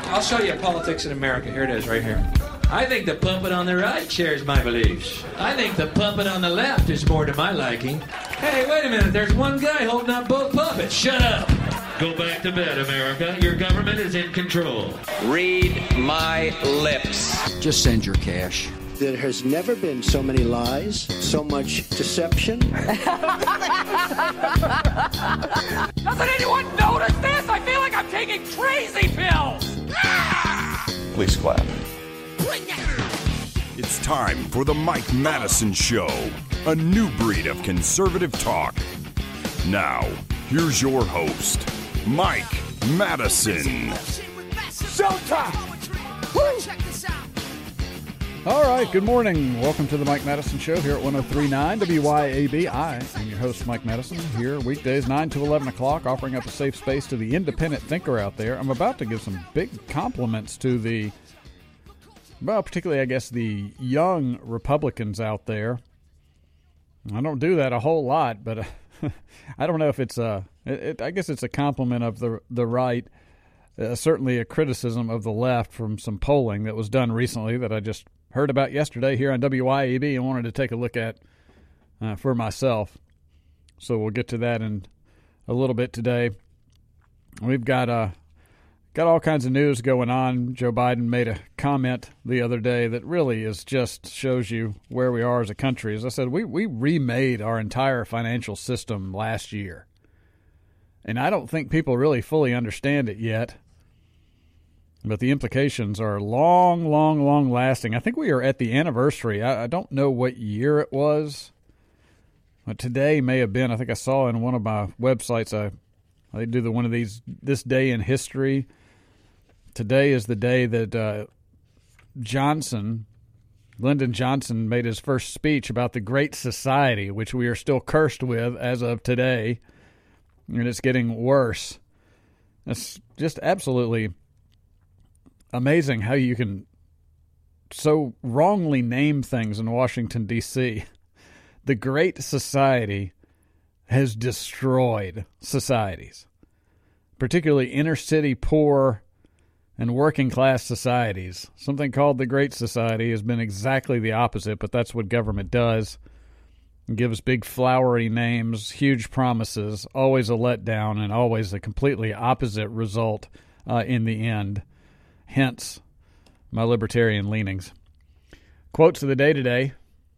I'll show you politics in America. Here it is, right here. I think the puppet on the right shares my beliefs. I think the puppet on the left is more to my liking. Hey, wait a minute. There's one guy holding up both puppets. Shut up. Go back to bed, America. Your government is in control. Read my lips. Just send your cash. There has never been so many lies, so much deception. Doesn't anyone notice this? I feel like I'm taking crazy pills. Please clap. It's time for the Mike Madison Show, a new breed of conservative talk. Now, here's your host, Mike Madison. Showtime! All right, good morning. Welcome to the Mike Madison Show here at 103.9 WYAB. I am your host, Mike Madison, here weekdays 9 to 11 o'clock, offering up a safe space to the independent thinker out there. I'm about to give some big compliments to the, well, particularly, I guess, the young Republicans out there. I don't do that a whole lot, but I don't know if it's I guess it's a compliment of the right. Certainly a criticism of the left from some polling that was done recently that I just heard about yesterday here on WYAB and wanted to take a look at for myself. So we'll get to that in a little bit today. We've got all kinds of news going on. Joe Biden made a comment the other day that really is just shows you where we are as a country. As I said, we remade our entire financial system last year. And I don't think people really fully understand it yet. But the implications are long lasting. I think we are at the anniversary. I don't know what year it was. But today may have been. I think I saw in one of my websites, I do one of these, this day in history. Today is the day that Lyndon Johnson made his first speech about the Great Society, which we are still cursed with as of today. And it's getting worse. It's just absolutely amazing how you can so wrongly name things in Washington, D.C. The Great Society has destroyed societies, particularly inner-city poor and working-class societies. Something called the Great Society has been exactly the opposite, but that's what government does. It gives big flowery names, huge promises, always a letdown, and always a completely opposite result in the end. Hence, my libertarian leanings. Quotes of the day today.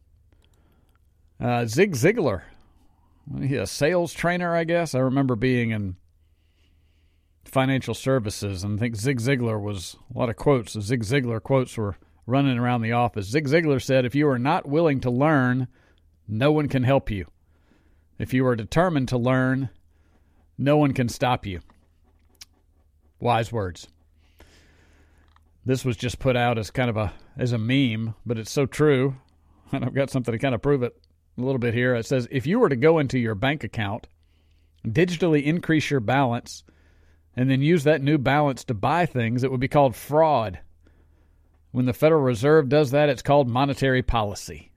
Zig Ziglar. He a sales trainer, I guess. I remember being in financial services, and I think Zig Ziglar was a lot of quotes. The Zig Ziglar quotes were running around the office. Zig Ziglar said, if you are not willing to learn, no one can help you. If you are determined to learn, no one can stop you. Wise words. This was just put out as kind of as a meme, but it's so true. And I've got something to kind of prove it a little bit here. It says, if you were to go into your bank account, digitally increase your balance, and then use that new balance to buy things, it would be called fraud. When the Federal Reserve does that, it's called monetary policy.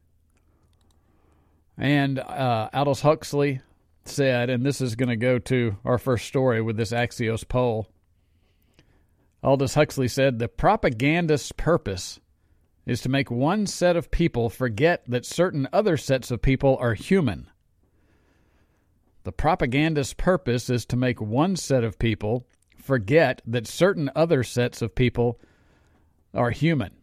And Aldous Huxley said, and this is going to go to our first story with this Axios poll, Aldous Huxley said, the propagandist's purpose is to make one set of people forget that certain other sets of people are human. The propagandist's purpose is to make one set of people forget that certain other sets of people are human.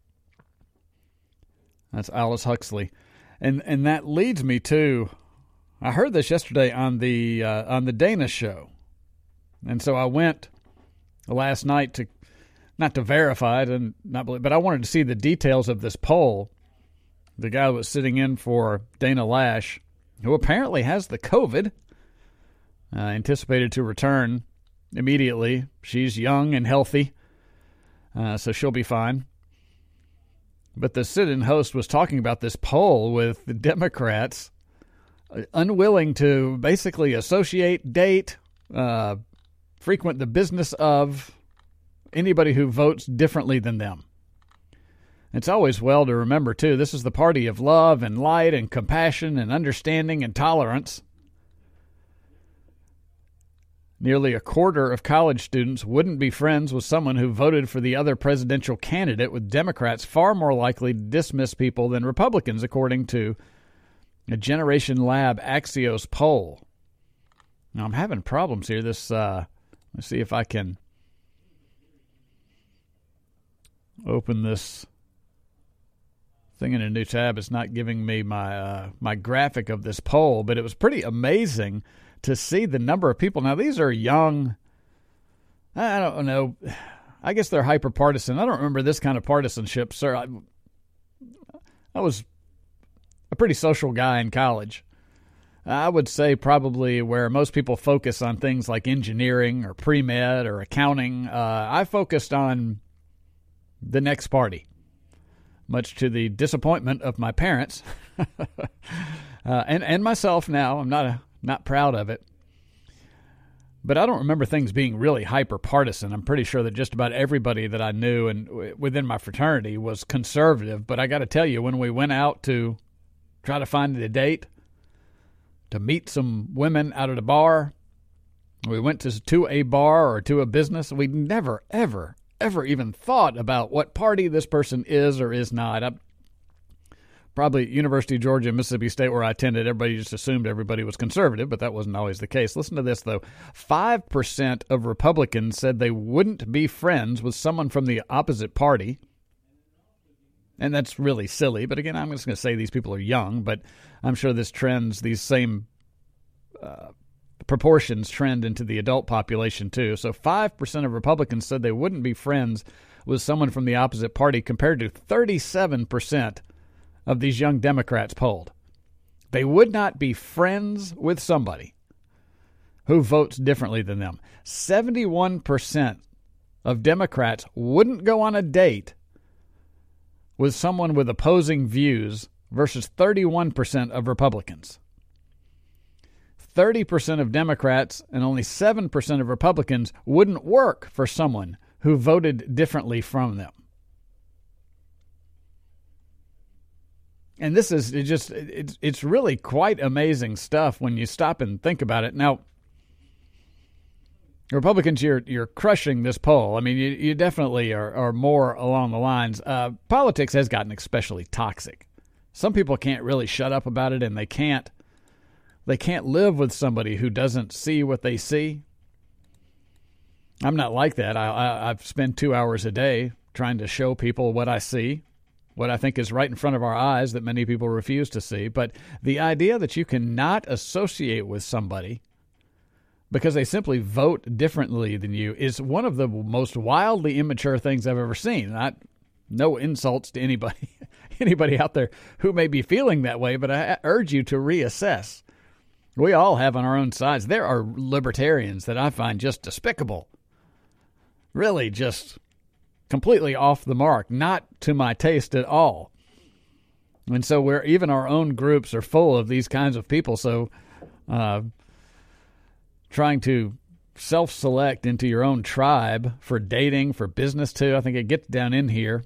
That's Aldous Huxley. And that leads me to, I heard this yesterday on the Dana show. And so I went last night not to verify it and not believe, but I wanted to see the details of this poll. The guy was sitting in for Dana Lash, who apparently has the COVID, anticipated to return immediately. She's young and healthy, so she'll be fine. But the sit-in host was talking about this poll with the Democrats unwilling to basically associate, date, frequent the business of anybody who votes differently than them. It's always well to remember, too, this is the party of love and light and compassion and understanding and tolerance. Nearly a quarter of college students wouldn't be friends with someone who voted for the other presidential candidate, with Democrats far more likely to dismiss people than Republicans, according to a Generation Lab Axios poll. Now, I'm having problems here. Let's see if I can open this thing in a new tab. It's not giving me my graphic of this poll, but it was pretty amazing to see the number of people. Now, these are young. I don't know. I guess they're hyper-partisan. I don't remember this kind of partisanship, sir. I was a pretty social guy in college. I would say probably where most people focus on things like engineering or pre-med or accounting, I focused on the next party, much to the disappointment of my parents and myself now. I'm not proud of it. But I don't remember things being really hyper-partisan. I'm pretty sure that just about everybody that I knew and within my fraternity was conservative. But I got to tell you, when we went out to try to find a date, to meet some women out at a bar, we went to a bar or to a business, we never, ever even thought about what party this person is or is not. Probably University of Georgia, Mississippi State, where I attended, everybody just assumed everybody was conservative, but that wasn't always the case. Listen to this, though. 5% of Republicans said they wouldn't be friends with someone from the opposite party. And that's really silly. But again, I'm just going to say these people are young, but I'm sure these same proportions trend into the adult population, too. So 5% of Republicans said they wouldn't be friends with someone from the opposite party, compared to 37% of these young Democrats polled. They would not be friends with somebody who votes differently than them. 71% of Democrats wouldn't go on a date with someone with opposing views versus 31% of Republicans. 30% of Democrats and only 7% of Republicans wouldn't work for someone who voted differently from them. And this is it's really quite amazing stuff when you stop and think about it. Now, Republicans, you're crushing this poll. I mean, you definitely are more along the lines. Politics has gotten especially toxic. Some people can't really shut up about it, and they can't live with somebody who doesn't see what they see. I'm not like that. I've spent 2 hours a day trying to show people what I see, what I think is right in front of our eyes that many people refuse to see. But the idea that you cannot associate with somebody because they simply vote differently than you is one of the most wildly immature things I've ever seen. No insults to anybody out there who may be feeling that way, but I urge you to reassess. We all have on our own sides. There are libertarians that I find just despicable, really just completely off the mark, not to my taste at all. And so even our own groups are full of these kinds of people. So trying to self-select into your own tribe for dating, for business too, I think it gets down in here.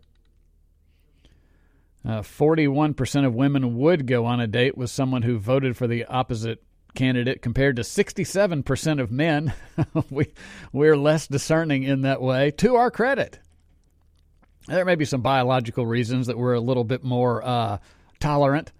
41% of women would go on a date with someone who voted for the opposite candidate, compared to 67% of men. We're less discerning in that way, to our credit. There may be some biological reasons that we're a little bit more tolerant.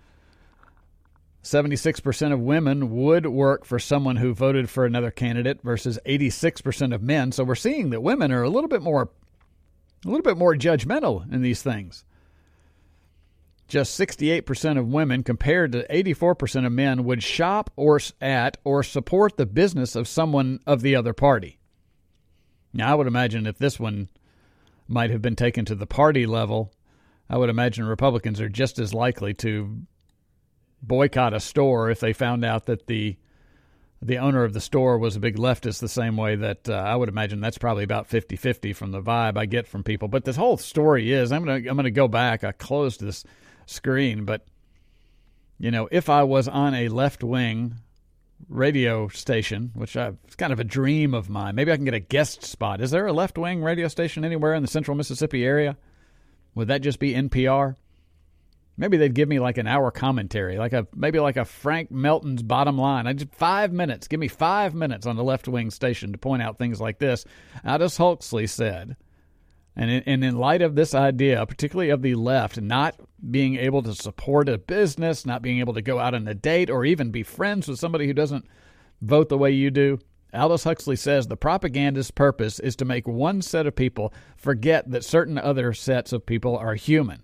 76% of women would work for someone who voted for another candidate versus 86% of men. So we're seeing that women are a little bit more judgmental in these things. Just 68% of women, compared to 84% of men, would shop or support the business of someone of the other party. Now, I would imagine if this one might have been taken to the party level, I would imagine Republicans are just as likely to boycott a store if they found out that the owner of the store was a big leftist, the same way that I would imagine that's probably about 50-50 from the vibe I get from people. But this whole story is, I'm gonna go back. I closed this screen, but if I was on a left-wing radio station, which it's kind of a dream of mine, maybe I can get a guest spot. Is there a left-wing radio station anywhere in the central Mississippi area? Would that just be NPR? Maybe they'd give me like an hour commentary, maybe like a Frank Melton's Bottom Line. I just 5 minutes. Give me 5 minutes on the left wing station to point out things like this. Aldous Huxley said, and in light of this idea, particularly of the left, not being able to support a business, not being able to go out on a date, or even be friends with somebody who doesn't vote the way you do, Aldous Huxley says the propagandist's purpose is to make one set of people forget that certain other sets of people are human.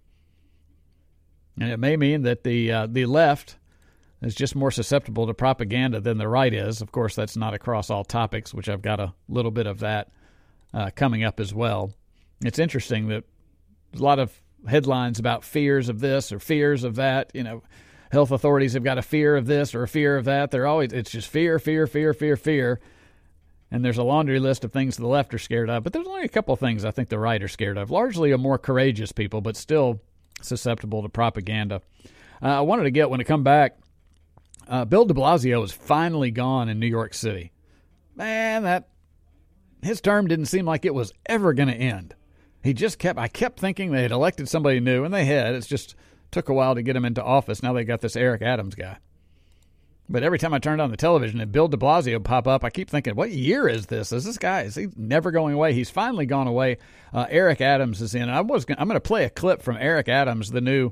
And it may mean that the left is just more susceptible to propaganda than the right is. Of course, that's not across all topics, which I've got a little bit of that coming up as well. It's interesting that there's a lot of headlines about fears of this or fears of that. You know, health authorities have got a fear of this or a fear of that. It's just fear, fear, fear, fear, fear. And there's a laundry list of things the left are scared of. But there's only a couple of things I think the right are scared of. Largely a more courageous people, but still susceptible to propaganda. I wanted to get, when I come back, Bill de Blasio is finally gone in New York City. Man, his term didn't seem like it was ever going to end. I kept thinking they had elected somebody new, and they had. It just took a while to get him into office. Now they got this Eric Adams guy. But every time I turned on the television and Bill de Blasio pop up, I keep thinking, what year is this? Is he never going away? He's finally gone away. Eric Adams is in. I'm going to play a clip from Eric Adams, the new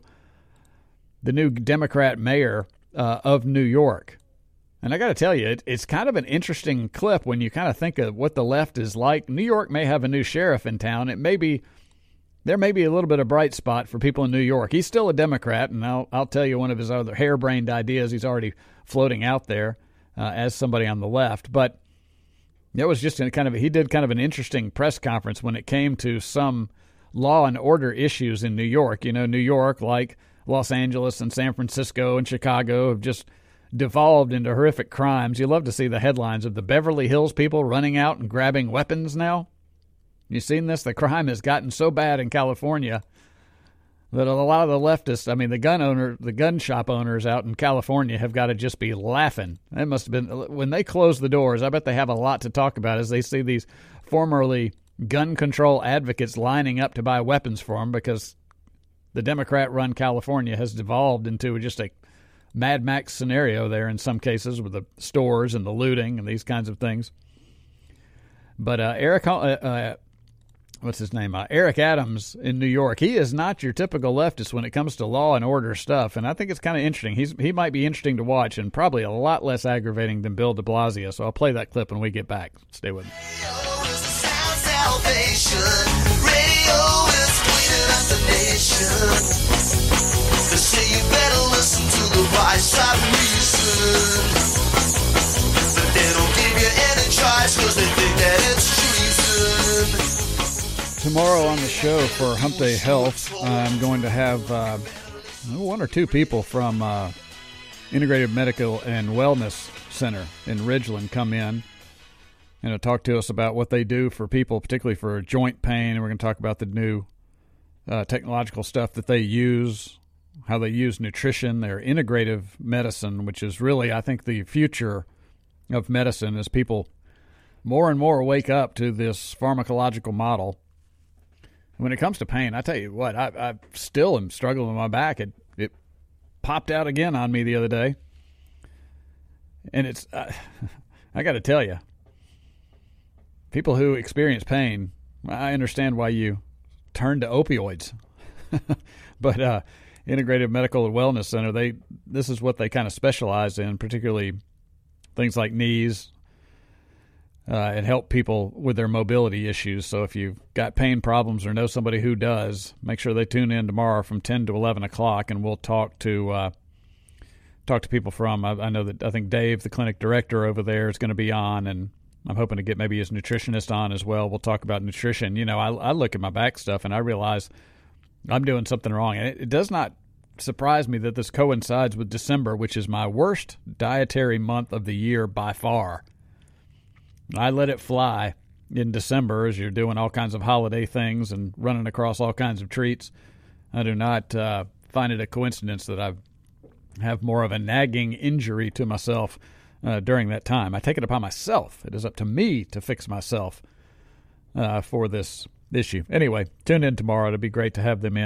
Democrat mayor of New York. And I got to tell you, it's kind of an interesting clip when you kind of think of what the left is like. New York may have a new sheriff in town. There may be a little bit of bright spot for people in New York. He's still a Democrat, and I'll tell you one of his other harebrained ideas he's already floating out there as somebody on the left. But it was just he did kind of an interesting press conference when it came to some law and order issues in New York. You know, New York, like Los Angeles and San Francisco and Chicago, have just devolved into horrific crimes. You love to see the headlines of the Beverly Hills people running out and grabbing weapons now. You seen this? The crime has gotten so bad in California that a lot of the leftists, the gun shop owners out in California have got to just be laughing. It must have been, when they close the doors, I bet they have a lot to talk about as they see these formerly gun control advocates lining up to buy weapons for them, because the Democrat-run California has devolved into just a Mad Max scenario there in some cases, with the stores and the looting and these kinds of things. But Eric Adams in New York, he is not your typical leftist when it comes to law and order stuff, and I think it's kind of interesting. He might be interesting to watch, and probably a lot less aggravating than Bill de Blasio. So I'll play that clip when we get back. Stay with me. Radio is cleaning up the nation. They say you better listen to the voice of reason, but they don't give you any choice because they think that it's treason. Tomorrow on the show for Hump Day Health, I'm going to have one or two people from Integrated Medical and Wellness Center in Ridgeland come in and talk to us about what they do for people, particularly for joint pain. And we're going to talk about the new technological stuff that they use, how they use nutrition, their integrative medicine, which is really, I think, the future of medicine as people more and more wake up to this pharmacological model. When it comes to pain, I tell you what, I still am struggling with my back. It popped out again on me the other day. And it's, I got to tell you, people who experience pain, I understand why you turn to opioids. But Integrative Medical and Wellness Center, this is what they kind of specialize in, particularly things like knees, and help people with their mobility issues. So if you've got pain problems or know somebody who does, make sure they tune in tomorrow from 10 to 11 o'clock, and we'll talk to people from, I think Dave, the clinic director over there, is going to be on, and I'm hoping to get maybe his nutritionist on as well. We'll talk about nutrition. You know, I look at my back stuff and I realize I'm doing something wrong. And it does not surprise me that this coincides with December, which is my worst dietary month of the year by far. I let it fly in December as you're doing all kinds of holiday things and running across all kinds of treats. I do not find it a coincidence that I have more of a nagging injury to myself during that time. I take it upon myself. It is up to me to fix myself for this issue. Anyway, tune in tomorrow. It'll be great to have them in and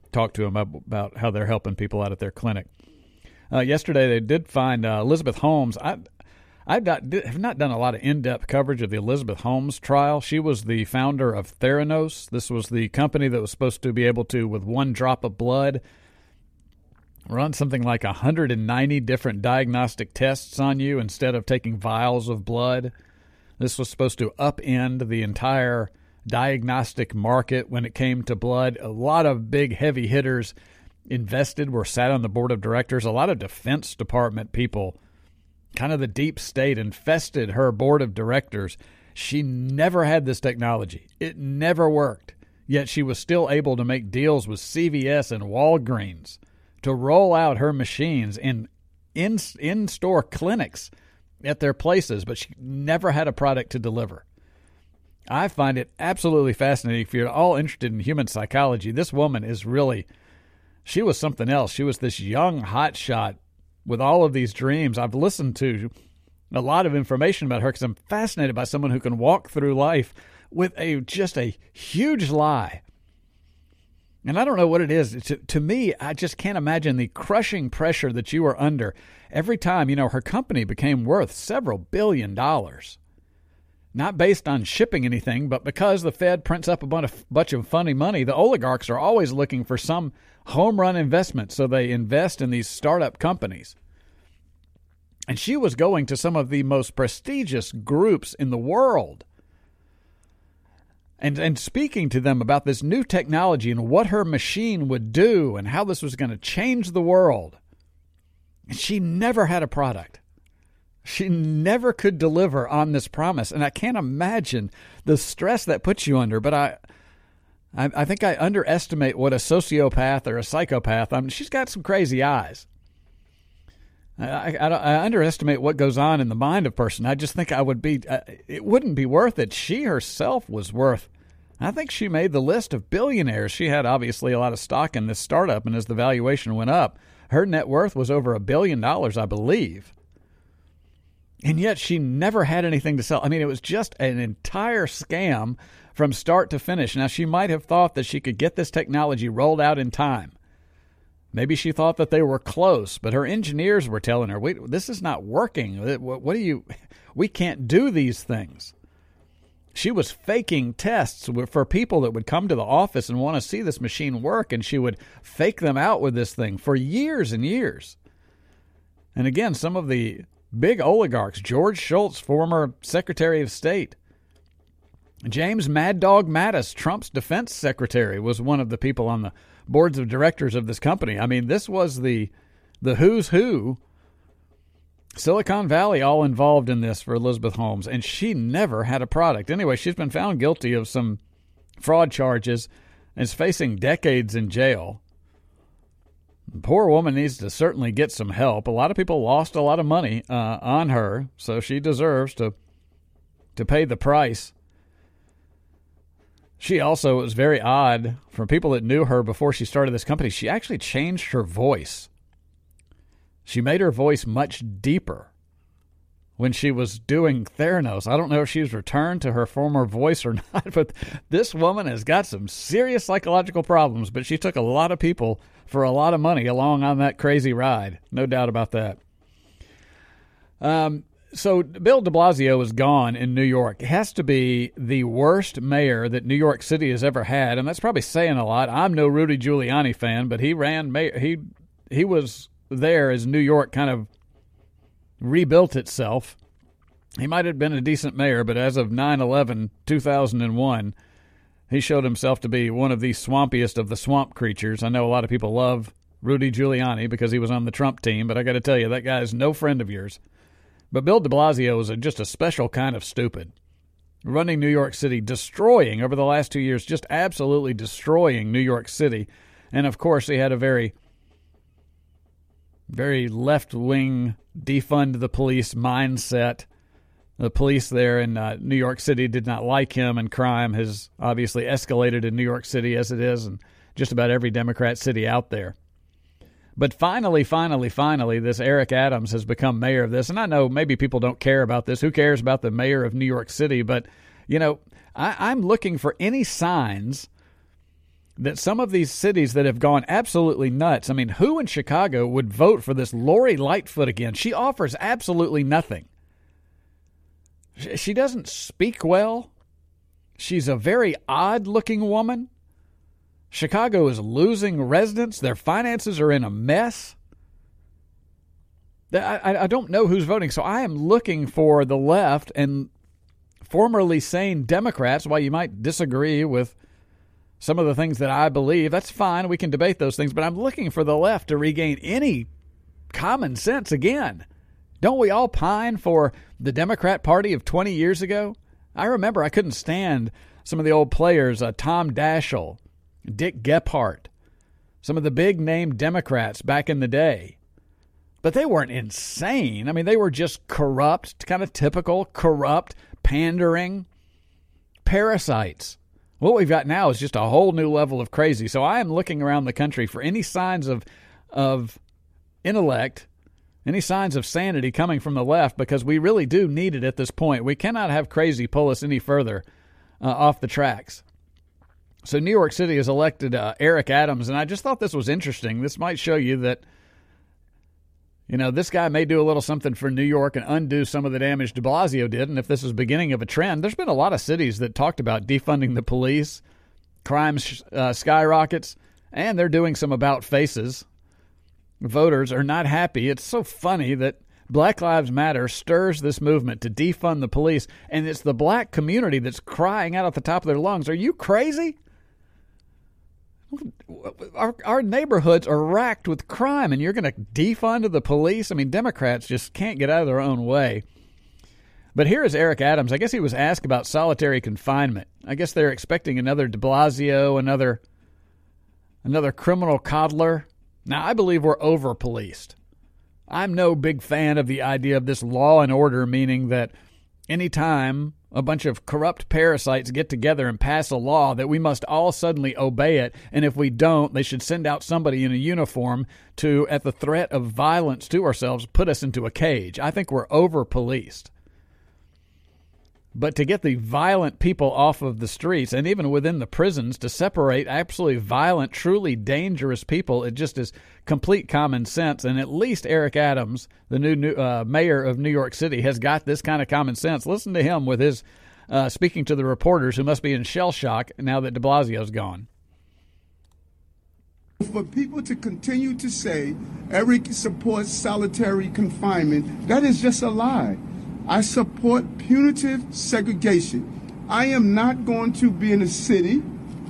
talk to them about how they're helping people out at their clinic. Yesterday, they did find Elizabeth Holmes. I have not done a lot of in-depth coverage of the Elizabeth Holmes trial. She was the founder of Theranos. This was the company that was supposed to be able to, with one drop of blood, run something like 190 different diagnostic tests on you instead of taking vials of blood. This was supposed to upend the entire diagnostic market when it came to blood. A lot of big heavy hitters invested, were sat on the board of directors. A lot of Defense Department people, kind of the deep state, infested her board of directors. She never had this technology. It never worked. Yet she was still able to make deals with CVS and Walgreens to roll out her machines in-store clinics at their places, but she never had a product to deliver. I find it absolutely fascinating. If you're all interested in human psychology, this woman is really, she was something else. She was this young hotshot with all of these dreams. I've listened to a lot of information about her because I'm fascinated by someone who can walk through life with just a huge lie. And I don't know what it is. To me, I just can't imagine the crushing pressure that you are under every time. Her company became worth several $1 billion. Not based on shipping anything, but because the Fed prints up a bunch of funny money, the oligarchs are always looking for some home run investment, so they invest in these startup companies. And she was going to some of the most prestigious groups in the world and speaking to them about this new technology and what her machine would do and how this was going to change the world. And she never had a product. She never could deliver on this promise, and I can't imagine the stress that puts you under. But I think I underestimate what a sociopath or a psychopath. She's got some crazy eyes. I underestimate what goes on in the mind of a person. I just think it wouldn't be worth it. She herself was worth, I think she made the list of billionaires. She had obviously a lot of stock in this startup, and as the valuation went up, her net worth was over $1 billion, I believe. And yet she never had anything to sell. I mean, it was just an entire scam from start to finish. Now, she might have thought that she could get this technology rolled out in time. Maybe she thought that they were close, but her engineers were telling her, this is not working. We can't do these things. She was faking tests for people that would come to the office and want to see this machine work, and she would fake them out with this thing for years and years. And again, some of the big oligarchs, George Shultz, former Secretary of State, James Mad Dog Mattis, Trump's defense secretary, was one of the people on the boards of directors of this company. I mean, this was the who's who, Silicon Valley, all involved in this for Elizabeth Holmes, and she never had a product. Anyway, she's been found guilty of some fraud charges and is facing decades in jail. The poor woman needs to certainly get some help. A lot of people lost a lot of money on her, so she deserves to pay the price. She also, it was very odd, from people that knew her before she started this company, she actually changed her voice. She made her voice much deeper when she was doing Theranos. I don't know if she's returned to her former voice or not, but this woman has got some serious psychological problems, but she took a lot of people for a lot of money along on that crazy ride. No doubt about that. So Bill de Blasio is gone in New York. It has to be the worst mayor that New York City has ever had, and that's probably saying a lot. I'm no Rudy Giuliani fan, but he ran mayor. He was there as New York kind of rebuilt itself. He might have been a decent mayor, but as of 9/11/2001, he showed himself to be one of the swampiest of the swamp creatures. I know a lot of people love Rudy Giuliani because he was on the Trump team, but I got to tell you, that guy is no friend of yours. But Bill de Blasio is just a special kind of stupid. Running New York City, destroying over the last 2 years, just absolutely destroying New York City. And, of course, he had a very, very left-wing, defund the police mindset. The police there in New York City did not like him, and crime has obviously escalated in New York City as it is in just about every Democrat city out there. But finally, this Eric Adams has become mayor of this. And I know maybe people don't care about this. Who cares about the mayor of New York City? But, you know, I'm looking for any signs that some of these cities that have gone absolutely nuts, I mean, who in Chicago would vote for this Lori Lightfoot again? She offers absolutely nothing. She doesn't speak well. She's a very odd-looking woman. Chicago is losing residents. Their finances are in a mess. I don't know who's voting, so I am looking for the left and formerly sane Democrats. While you might disagree with some of the things that I believe, that's fine. We can debate those things, but I'm looking for the left to regain any common sense again. Don't we all pine for the Democrat Party of 20 years ago? I remember I couldn't stand some of the old players, Tom Daschle, Dick Gephardt, some of the big-name Democrats back in the day. But they weren't insane. I mean, they were just corrupt, kind of typical, corrupt, pandering parasites. What we've got now is just a whole new level of crazy. So I am looking around the country for any signs of intellect, any signs of sanity coming from the left, because we really do need it at this point. We cannot have crazy pull us any further off the tracks. So New York City has elected Eric Adams, and I just thought this was interesting. This might show you that, you know, this guy may do a little something for New York and undo some of the damage de Blasio did. And if this is beginning of a trend, there's been a lot of cities that talked about defunding the police, crime skyrockets, and they're doing some about faces. Voters are not happy. It's so funny that Black Lives Matter stirs this movement to defund the police, and it's the black community that's crying out at the top of their lungs. Are you crazy? Our neighborhoods are racked with crime, and you're going to defund the police? I mean, Democrats just can't get out of their own way. But here is Eric Adams. I guess he was asked about solitary confinement. I guess they're expecting another de Blasio, another criminal coddler. Now, I believe we're over-policed. I'm no big fan of the idea of this law and order, meaning that anytime a bunch of corrupt parasites get together and pass a law, that we must all suddenly obey it, and if we don't, they should send out somebody in a uniform to, at the threat of violence to ourselves, put us into a cage. I think we're over-policed. But to get the violent people off of the streets, and even within the prisons, to separate absolutely violent, truly dangerous people, it just is complete common sense. And at least Eric Adams, the new mayor of New York City, has got this kind of common sense. Listen to him with his speaking to the reporters who must be in shell shock now that de Blasio's gone. For people to continue to say Eric supports solitary confinement, that is just a lie. I support punitive segregation. I am not going to be in a city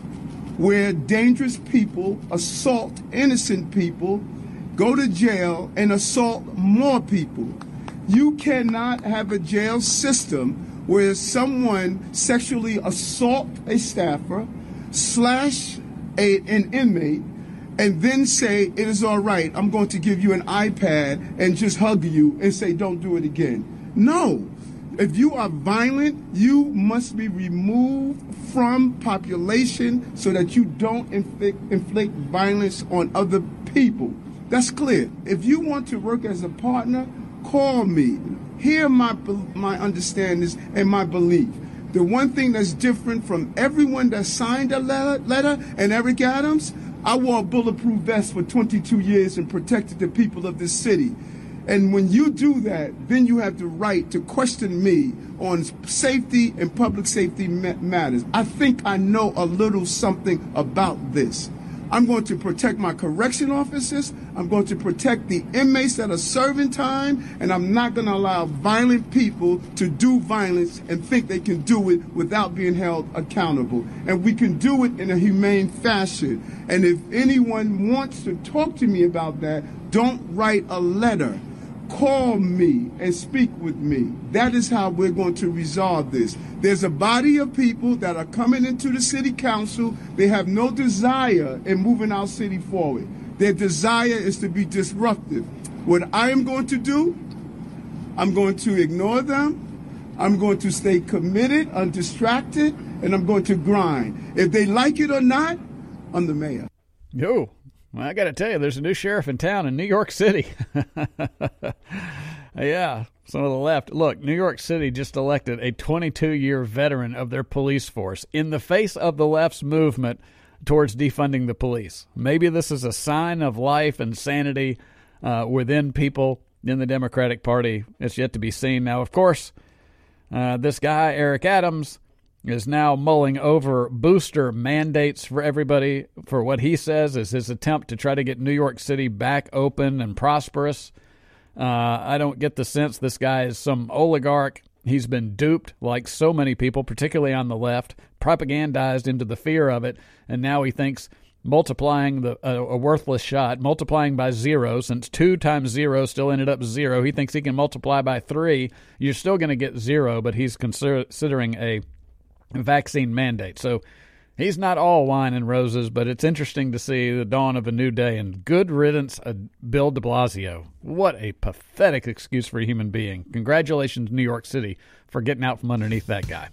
where dangerous people assault innocent people, go to jail, and assault more people. You cannot have a jail system where someone sexually assault a staffer, slash an inmate, and then say, it is all right, I'm going to give you an iPad and just hug you and say, don't do it again. No. If you are violent, you must be removed from population so that you don't inflict violence on other people. That's clear. If you want to work as a partner, call me. Hear my understandings and my belief. The one thing that's different from everyone that signed a letter and Eric Adams, I wore a bulletproof vest for 22 years and protected the people of this city. And when you do that, then you have the right to question me on safety and public safety matters. I think I know a little something about this. I'm going to protect my correction officers. I'm going to protect the inmates that are serving time. And I'm not going to allow violent people to do violence and think they can do it without being held accountable. And we can do it in a humane fashion. And if anyone wants to talk to me about that, don't write a letter. Call me and speak with me. That is how we're going to resolve this. There's a body of people that are coming into the city council. They have no desire in moving our city forward. Their desire is to be disruptive. What I am going to do, I'm going to ignore them. I'm going to stay committed, undistracted, and I'm going to grind. If they like it or not, I'm the mayor. Yo. Well, I got to tell you, there's a new sheriff in town in New York City. Yeah, some of the left. Look, New York City just elected a 22-year veteran of their police force. In the face of the left's movement towards defunding the police. Maybe this is a sign of life and sanity within people in the Democratic Party. It's yet to be seen. Now, of course, this guy, Eric Adams, is now mulling over booster mandates for everybody for what he says is his attempt to try to get New York City back open and prosperous. I don't get the sense this guy is some oligarch. He's been duped, like so many people, particularly on the left, propagandized into the fear of it, and now he thinks multiplying a worthless shot, multiplying by 0, since 2 times 0 still ended up 0. He thinks he can multiply by 3. You're still going to get 0, but he's considering a vaccine mandate. So he's not all wine and roses, but it's interesting to see the dawn of a new day. And good riddance, Bill de Blasio. What a pathetic excuse for a human being. Congratulations, New York City, for getting out from underneath that guy.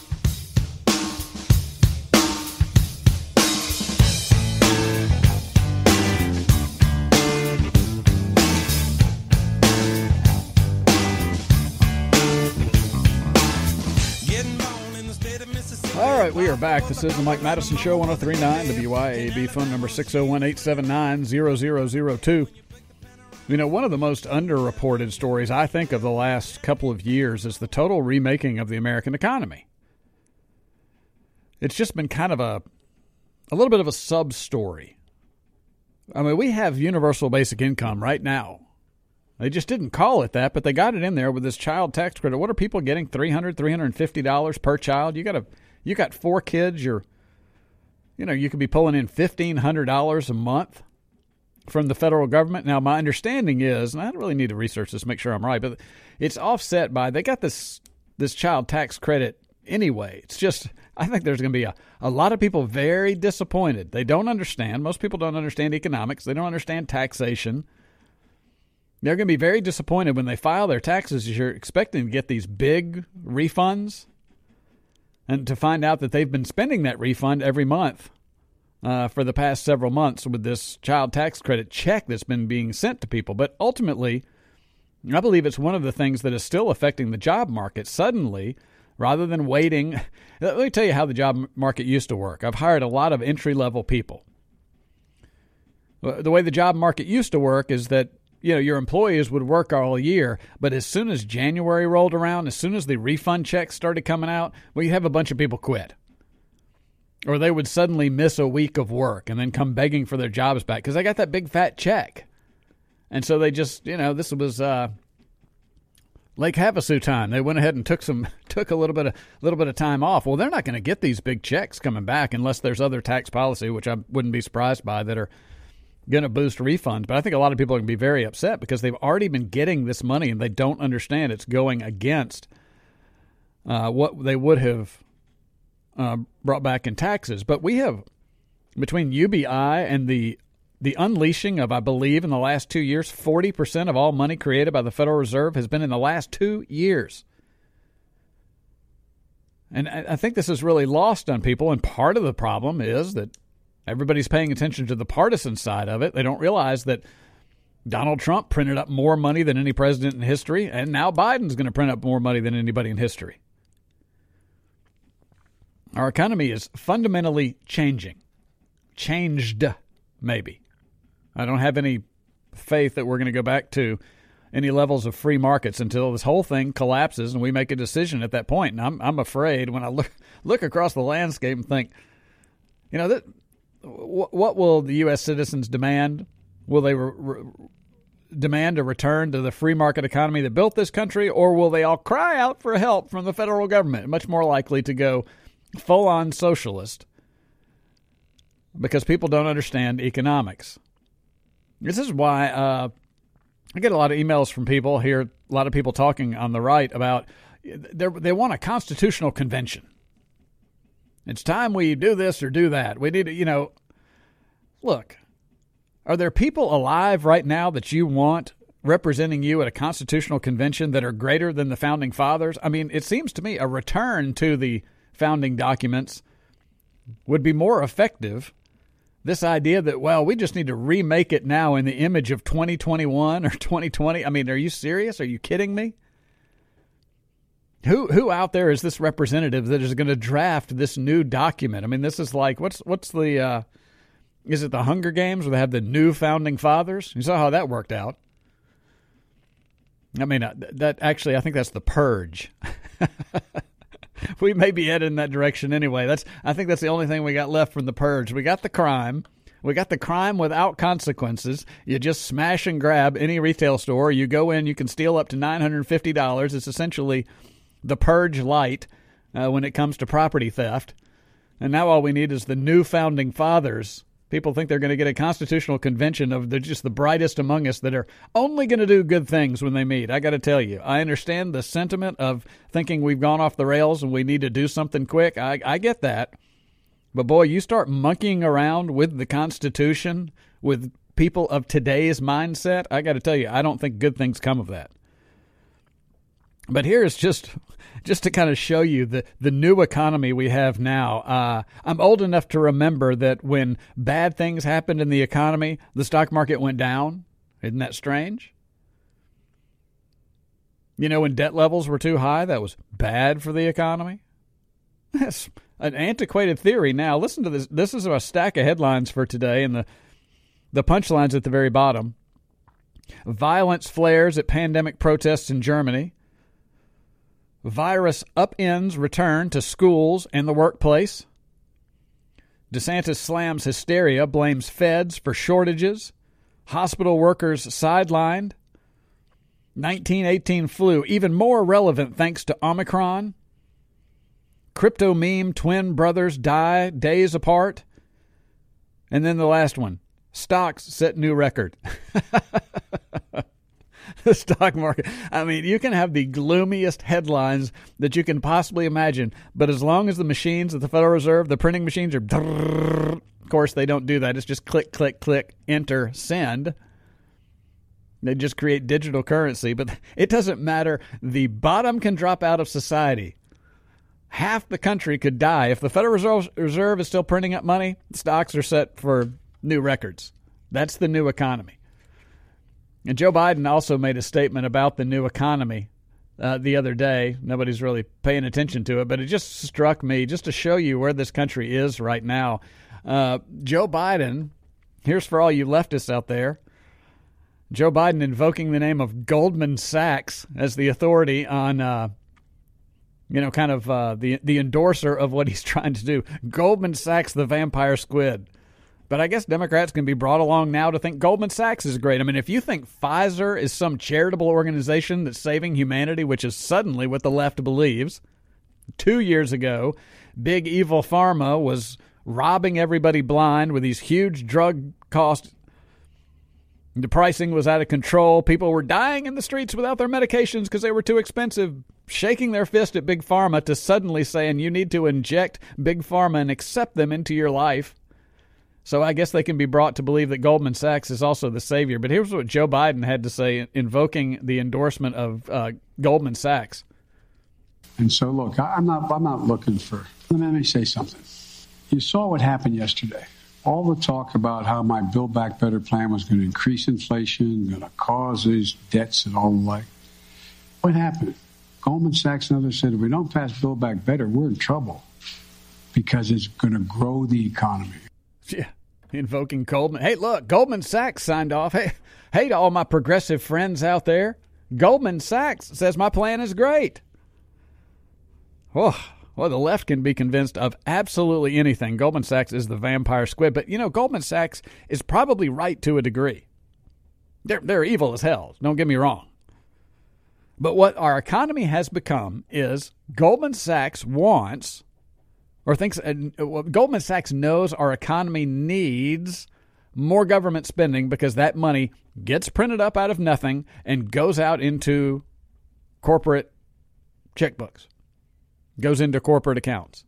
All right, we are back. This is the Mike Madison Show, 103.9 WYAB, phone number 601-879-0002. You know, one of the most underreported stories, I think, of the last couple of years is the total remaking of the American economy. It's just been kind of a little bit of a sub-story. I mean, we have universal basic income right now. They just didn't call it that, but they got it in there with this child tax credit. What are people getting? $300, $350 per child? You got 4 kids, you could be pulling in $1,500 a month from the federal government. Now, my understanding is, and I don't really need to research this to make sure I'm right, but it's offset by, they got this child tax credit anyway. It's just, I think there's going to be a lot of people very disappointed. They don't understand. Most people don't understand economics. They don't understand taxation. They're going to be very disappointed when they file their taxes as you're expecting to get these big refunds, and to find out that they've been spending that refund every month for the past several months with this child tax credit check that's been being sent to people. But ultimately, I believe it's one of the things that is still affecting the job market. Suddenly, rather than waiting, let me tell you how the job market used to work. I've hired a lot of entry-level people. The way the job market used to work is that your employees would work all year, but as soon as January rolled around, as soon as the refund checks started coming out, you have a bunch of people quit. Or they would suddenly miss a week of work and then come begging for their jobs back because they got that big fat check. And so they just, this was Lake Havasu time. They went ahead and took a little bit of time off. Well, they're not going to get these big checks coming back unless there's other tax policy, which I wouldn't be surprised by, that are going to boost refunds. But I think a lot of people are going to be very upset because they've already been getting this money and they don't understand it's going against what they would have brought back in taxes. But we have, between UBI and the unleashing of, I believe, in the last 2 years, 40% of all money created by the Federal Reserve has been in the last 2 years. And I think this is really lost on people, and part of the problem is that everybody's paying attention to the partisan side of it. They don't realize that Donald Trump printed up more money than any president in history, and now Biden's going to print up more money than anybody in history. Our economy is fundamentally changing. Changed, maybe. I don't have any faith that we're going to go back to any levels of free markets until this whole thing collapses and we make a decision at that point. And I'm afraid when I look across the landscape and think, what will the U.S. citizens demand? Will they demand a return to the free market economy that built this country, or will they all cry out for help from the federal government? Much more likely to go full-on socialist because people don't understand economics. This is why I get a lot of emails from people here, a lot of people talking on the right about they want a constitutional convention. It's time we do this or do that. We need to, look, are there people alive right now that you want representing you at a constitutional convention that are greater than the founding fathers? I mean, it seems to me a return to the founding documents would be more effective. This idea that, we just need to remake it now in the image of 2021 or 2020. I mean, are you serious? Are you kidding me? Who out there is this representative that is going to draft this new document? I mean, this is like, what's the, is it the Hunger Games where they have the new founding fathers? You saw how that worked out. I mean, that actually, I think that's the Purge. We may be headed in that direction anyway. I think that's the only thing we got left from the Purge. We got the crime. We got the crime without consequences. You just smash and grab any retail store. You go in, you can steal up to $950. It's essentially the Purge light when it comes to property theft. And now all we need is the new founding fathers. People think they're going to get a constitutional convention of just the brightest among us that are only going to do good things when they meet. I got to tell you, I understand the sentiment of thinking we've gone off the rails and we need to do something quick. I get that. But boy, you start monkeying around with the Constitution, with people of today's mindset, I got to tell you, I don't think good things come of that. But here's just to kind of show you the new economy we have now. I'm old enough to remember that when bad things happened in the economy, the stock market went down. Isn't that strange? You know, when debt levels were too high, that was bad for the economy. That's an antiquated theory now. Listen to this. This is a stack of headlines for today, and the punchline's at the very bottom. Violence flares at pandemic protests in Germany. Virus upends return to schools and the workplace. DeSantis slams hysteria, blames feds for shortages. Hospital workers sidelined. 1918 flu, even more relevant thanks to Omicron. Crypto meme twin brothers die days apart. And then the last one, stocks set new record. The stock market. I mean, you can have the gloomiest headlines that you can possibly imagine, but as long as the machines at the Federal Reserve, the printing machines are, of course, they don't do that. It's just click, click, click, enter, send. They just create digital currency, but it doesn't matter. The bottom can drop out of society. Half the country could die. If the Federal Reserve is still printing up money, stocks are set for new records. That's the new economy. And Joe Biden also made a statement about the new economy the other day. Nobody's really paying attention to it, but it just struck me just to show you where this country is right now. Joe Biden, here's for all you leftists out there, Joe Biden invoking the name of Goldman Sachs as the authority on, the endorser of what he's trying to do. Goldman Sachs, the vampire squid. But I guess Democrats can be brought along now to think Goldman Sachs is great. I mean, if you think Pfizer is some charitable organization that's saving humanity, which is suddenly what the left believes, 2 years ago, big evil pharma was robbing everybody blind with these huge drug costs. The pricing was out of control. People were dying in the streets without their medications because they were too expensive, shaking their fist at Big Pharma to suddenly saying you need to inject Big Pharma and accept them into your life. So I guess they can be brought to believe that Goldman Sachs is also the savior. But here's what Joe Biden had to say, invoking the endorsement of Goldman Sachs. And so, look, I'm not looking for. Let me say something. You saw what happened yesterday. All the talk about how my Build Back Better plan was going to increase inflation, going to cause these debts and all the like. What happened? Goldman Sachs and others said, if we don't pass Build Back Better, we're in trouble because it's going to grow the economy. Yeah, invoking Goldman. Hey, look, Goldman Sachs signed off. Hey, to all my progressive friends out there, Goldman Sachs says my plan is great. Oh, well, the left can be convinced of absolutely anything. Goldman Sachs is the vampire squid. But, you know, Goldman Sachs is probably right to a degree. They're evil as hell. Don't get me wrong. But what our economy has become is Goldman Sachs wants... or thinks Goldman Sachs knows our economy needs more government spending because that money gets printed up out of nothing and goes out into corporate checkbooks, goes into corporate accounts.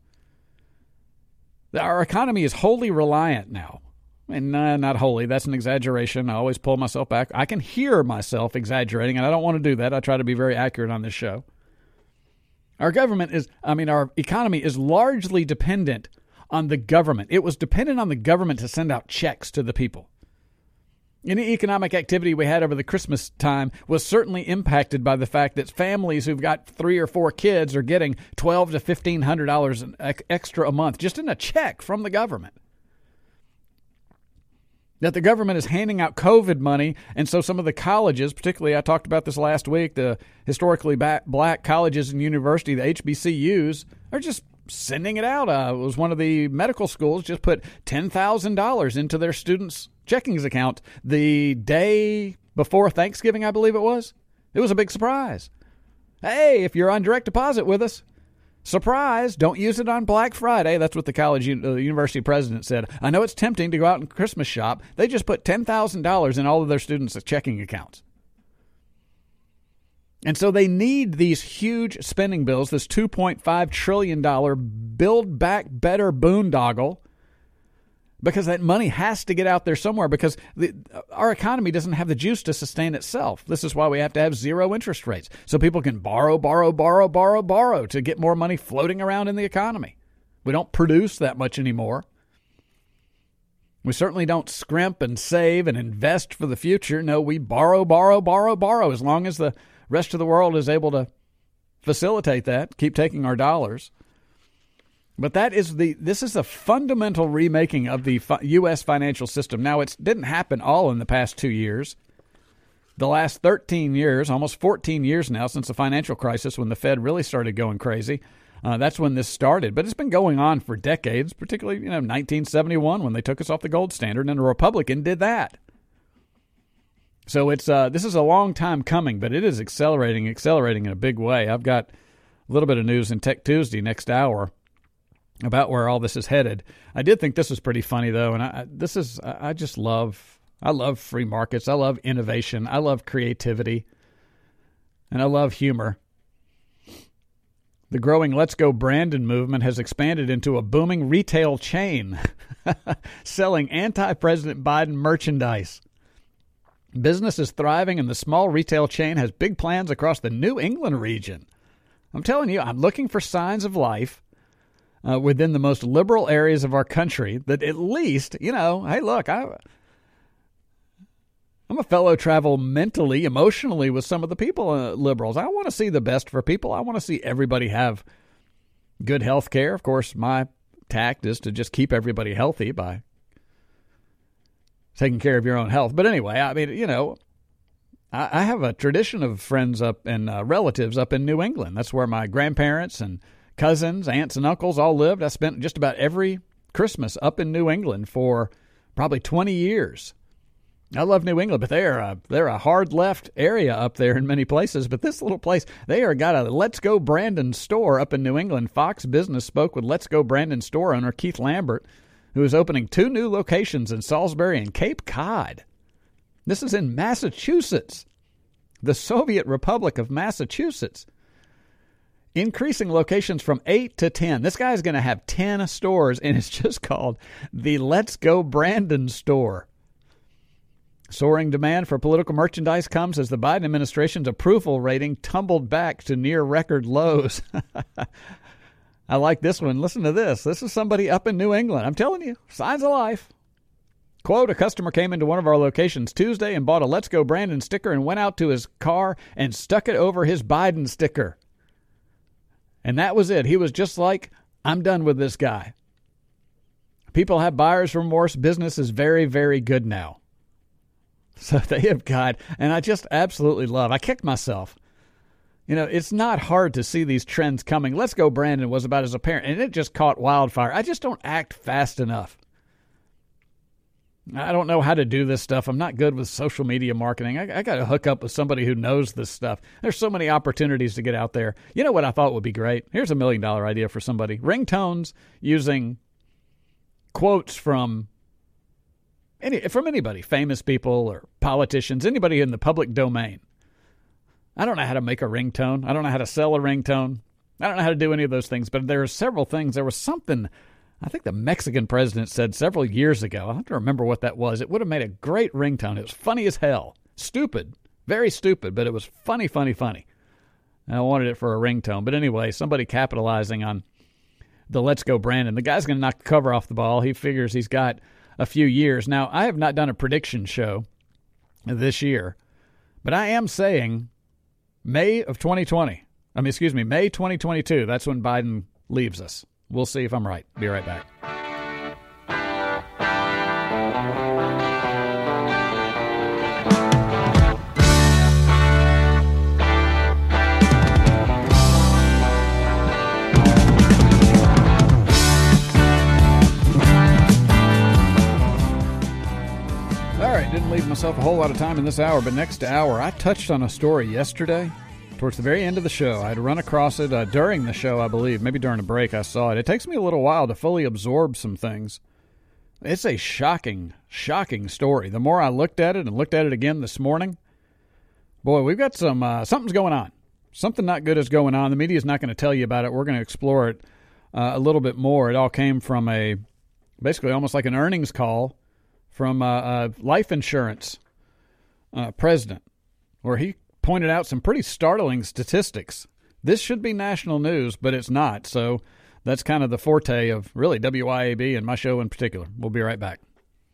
Our economy is wholly reliant now. And not wholly, that's an exaggeration. I always pull myself back. I can hear myself exaggerating, and I don't want to do that. I try to be very accurate on this show. Our economy is largely dependent on the government. It was dependent on the government to send out checks to the people. Any economic activity we had over the Christmas time was certainly impacted by the fact that families who've got 3 or 4 kids are getting $1,200 to $1,500 extra a month just in a check from the government. That the government is handing out COVID money, and so some of the colleges, particularly I talked about this last week, the historically black colleges and university, the HBCUs, are just sending it out. It was one of the medical schools just put $10,000 into their students' checkings account the day before Thanksgiving, I believe it was. It was a big surprise. Hey, if you're on direct deposit with us, surprise, don't use it on Black Friday. That's what the college university president said. I know it's tempting to go out and Christmas shop. They just put $10,000 in all of their students' checking accounts. And so they need these huge spending bills, this $2.5 trillion Build Back Better boondoggle, because that money has to get out there somewhere because our economy doesn't have the juice to sustain itself. This is why we have to have zero interest rates, so people can borrow to get more money floating around in the economy. We don't produce that much anymore. We certainly don't scrimp and save and invest for the future. No, we borrow as long as the rest of the world is able to facilitate that, keep taking our dollars. But this is a fundamental remaking of the U.S. financial system. Now, it didn't happen all in the past 2 years. The last 13 years, almost 14 years now since the financial crisis when the Fed really started going crazy, that's when this started. But it's been going on for decades, particularly 1971 when they took us off the gold standard, and a Republican did that. So this is a long time coming, but it is accelerating in a big way. I've got a little bit of news in Tech Tuesday next hour about where all this is headed. I did think this was pretty funny, though, and I love free markets. I love innovation. I love creativity, and I love humor. The growing Let's Go Brandon movement has expanded into a booming retail chain selling anti-President Biden merchandise. Business is thriving, and the small retail chain has big plans across the New England region. I'm telling you, I'm looking for signs of life within the most liberal areas of our country that at least, hey, look, I'm a fellow travel mentally, emotionally with some of the people, liberals. I want to see the best for people. I want to see everybody have good health care. Of course, my tact is to just keep everybody healthy by taking care of your own health. But anyway, I mean, I have a tradition of friends up and relatives up in New England. That's where my grandparents and cousins, aunts and uncles all lived. I spent just about every Christmas up in New England for probably 20 years. I love New England, but they're a hard left area up there in many places. But this little place, they are got a Let's Go Brandon store up in New England. Fox Business spoke with Let's Go Brandon store owner Keith Lambert, who is opening 2 new locations in Salisbury and Cape Cod. This is in Massachusetts, the Soviet Republic of Massachusetts. Increasing locations from 8 to 10. This guy's going to have 10 stores, and it's just called the Let's Go Brandon store. Soaring demand for political merchandise comes as the Biden administration's approval rating tumbled back to near record lows. I like this one. Listen to this. This is somebody up in New England. I'm telling you, signs of life. Quote, a customer came into one of our locations Tuesday and bought a Let's Go Brandon sticker and went out to his car and stuck it over his Biden sticker. And that was it. He was just like, I'm done with this guy. People have buyer's remorse. Business is very, very good now. So they have got, and I just absolutely love, I kicked myself. It's not hard to see these trends coming. Let's Go Brandon was about as apparent, and it just caught wildfire. I just don't act fast enough. I don't know how to do this stuff. I'm not good with social media marketing. I got to hook up with somebody who knows this stuff. There's so many opportunities to get out there. You know what I thought would be great? Here's $1 million idea for somebody. Ringtones using quotes from anybody, famous people or politicians, anybody in the public domain. I don't know how to make a ringtone. I don't know how to sell a ringtone. I don't know how to do any of those things, but there are several things. There was something, I think the Mexican president said several years ago. I have to remember what that was. It would have made a great ringtone. It was funny as hell. Stupid. Very stupid, but it was funny. And I wanted it for a ringtone. But anyway, somebody capitalizing on the Let's Go Brandon. The guy's going to knock the cover off the ball. He figures he's got a few years. Now, I have not done a prediction show this year. But I am saying May 2022. That's when Biden leaves us. We'll see if I'm right. Be right back. Didn't leave myself a whole lot of time in this hour, but next hour, I touched on a story yesterday towards the very end of the show. I had run across it during the show, I believe. Maybe during a break I saw it. It takes me a little while to fully absorb some things. It's a shocking, shocking story. The more I looked at it and looked at it again this morning, boy, we've got something's going on. Something not good is going on. The media's not going to tell you about it. We're going to explore it a little bit more. It all came from basically almost like an earnings call from a life insurance president, where he pointed out some pretty startling statistics. This should be national news, but it's not. So that's kind of the forte of really WYAB and my show in particular. We'll be right back.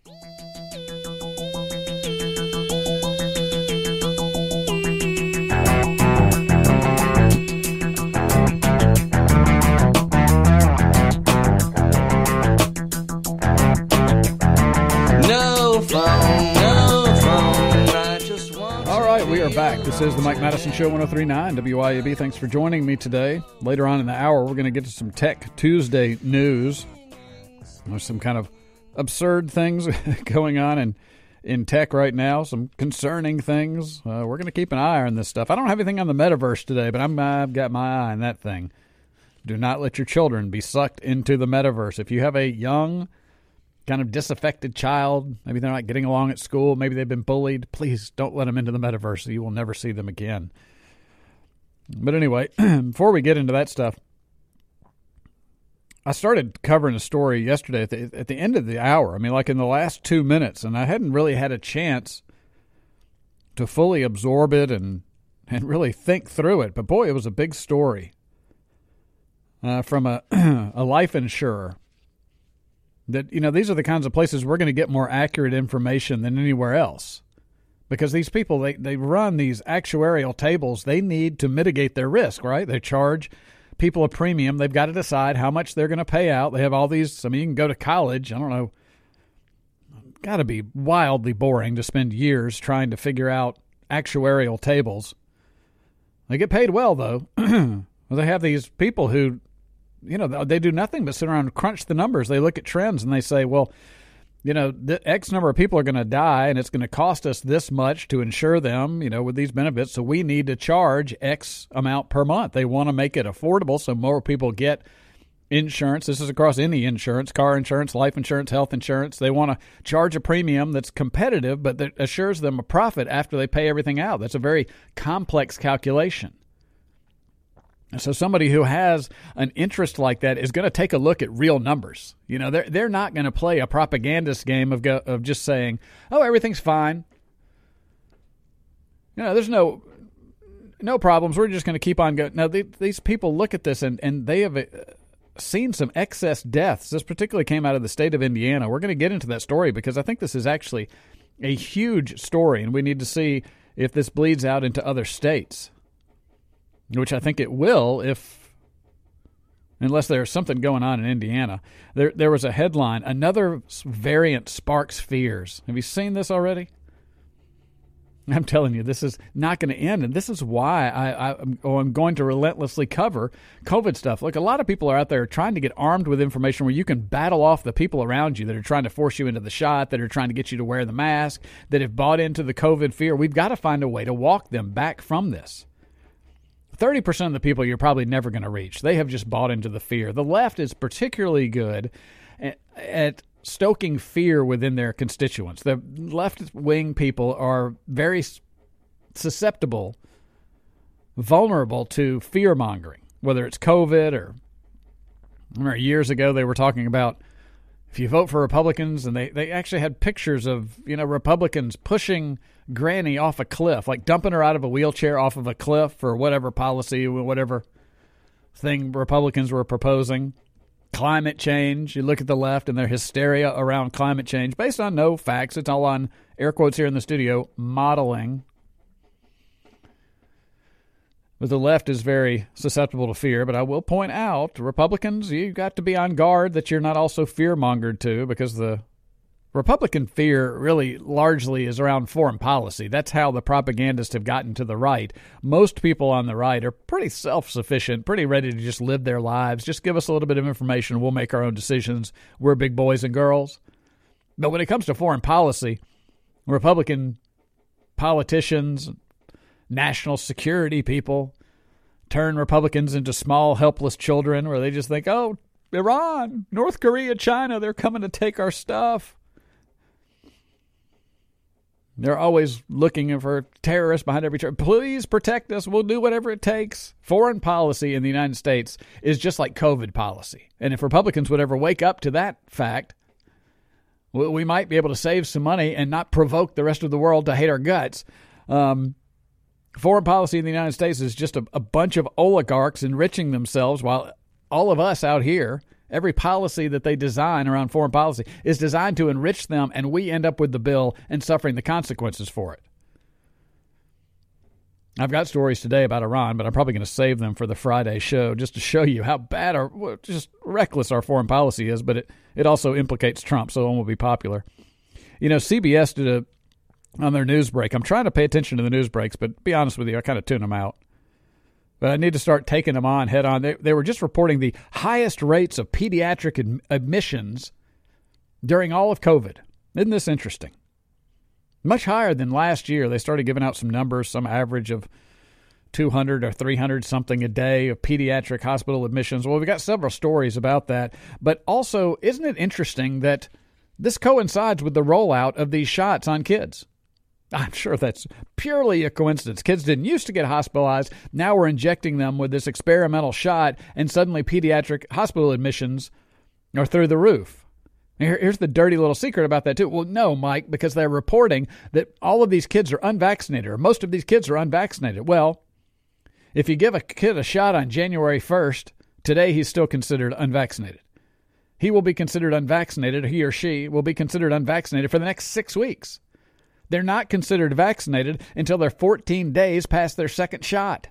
We are back. This is the Mike Madison Show, 103.9 WYAB. Thanks for joining me today. Later on in the hour, we're going to get to some Tech Tuesday news. There's some kind of absurd things going on in tech right now, some concerning things. We're going to keep an eye on this stuff. I don't have anything on the metaverse today, but I've got my eye on that thing. Do not let your children be sucked into the metaverse. If you have a young, kind of disaffected child, maybe they're not getting along at school, maybe they've been bullied, please don't let them into the metaverse. You will never see them again. But anyway, before we get into that stuff, I started covering a story yesterday at the end of the hour. I mean, like in the last 2 minutes, and I hadn't really had a chance to fully absorb it and really think through it. But boy, it was a big story from a life insurer. That, you know, these are the kinds of places we're going to get more accurate information than anywhere else. Because these people, they run these actuarial tables. They need to mitigate their risk, right? They charge people a premium. They've got to decide how much they're going to pay out. They have all these, I mean, you can go to college. I don't know. Got to be wildly boring to spend years trying to figure out actuarial tables. They get paid well, though. Well, they have these people who, you know, they do nothing but sit around and crunch the numbers. They look at trends and they say, well, you know, the X number of people are going to die and it's going to cost us this much to insure them, you know, with these benefits. So we need to charge X amount per month. They want to make it affordable so more people get insurance. This is across any insurance, car insurance, life insurance, health insurance. They want to charge a premium that's competitive, but that assures them a profit after they pay everything out. That's a very complex calculation. So somebody who has an interest like that is going to take a look at real numbers. You know, they're not going to play a propagandist game of just saying, "Oh, everything's fine." You know, there's no problems. We're just going to keep on going. Now, these people look at this and they have seen some excess deaths. This particularly came out of the state of Indiana. We're going to get into that story because I think this is actually a huge story, and we need to see if this bleeds out into other states. Which I think it will, unless there's something going on in Indiana. There was a headline, another variant sparks fears. Have you seen this already? I'm telling you, this is not going to end, and this is why I'm going to relentlessly cover COVID stuff. Look, a lot of people are out there trying to get armed with information where you can battle off the people around you that are trying to force you into the shot, that are trying to get you to wear the mask, that have bought into the COVID fear. We've got to find a way to walk them back from this. 30% of the people you're probably never going to reach. They have just bought into the fear. The left is particularly good at stoking fear within their constituents. The left-wing people are very susceptible, vulnerable to fear-mongering, whether it's COVID or, I remember years ago they were talking about if you vote for Republicans, and they actually had pictures of, you know, Republicans pushing Granny off a cliff, like dumping her out of a wheelchair off of a cliff for whatever policy, whatever thing Republicans were proposing. climate change. You look at the left and their hysteria around climate change based on no facts. It's all on, air quotes here in the studio, modeling. But the left is very susceptible to fear. But I will point out, Republicans, you've got to be on guard that you're not also fear-mongered too, because the Republican fear really largely is around foreign policy. That's how the propagandists have gotten to the right. Most people on the right are pretty self-sufficient, pretty ready to just live their lives. Just give us a little bit of information. We'll make our own decisions. We're big boys and girls. But when it comes to foreign policy, Republican politicians, national security people turn Republicans into small, helpless children where they just think, oh, Iran, North Korea, China, they're coming to take our stuff. They're always looking for terrorists behind every turn. Please protect us. We'll do whatever it takes. Foreign policy in the United States is just like COVID policy. And if Republicans would ever wake up to that fact, we might be able to save some money and not provoke the rest of the world to hate our guts. Foreign policy in the United States is just a bunch of oligarchs enriching themselves while all of us out here, every policy that they design around foreign policy is designed to enrich them, and we end up with the bill and suffering the consequences for it. I've got stories today about Iran, but I'm probably going to save them for the Friday show just to show you how bad or just reckless our foreign policy is, but it also implicates Trump, so it won't be popular. You know, CBS did on their news break. I'm trying to pay attention to the news breaks, but to be honest with you, I kind of tune them out. But I need to start taking them on head on. They were just reporting the highest rates of pediatric admissions during all of COVID. Isn't this interesting? Much higher than last year. They started giving out some numbers, some average of 200 or 300 something a day of pediatric hospital admissions. Well, we've got several stories about that. But also, isn't it interesting that this coincides with the rollout of these shots on kids? I'm sure that's purely a coincidence. Kids didn't used to get hospitalized. Now we're injecting them with this experimental shot, and suddenly pediatric hospital admissions are through the roof. Here's the dirty little secret about that, too. Well, no, Mike, because they're reporting that all of these kids are unvaccinated, or most of these kids are unvaccinated. Well, if you give a kid a shot on January 1st, today he's still considered unvaccinated. He will be considered unvaccinated, he or she will be considered unvaccinated for the next 6 weeks. They're not considered vaccinated until they're 14 days past their second shot.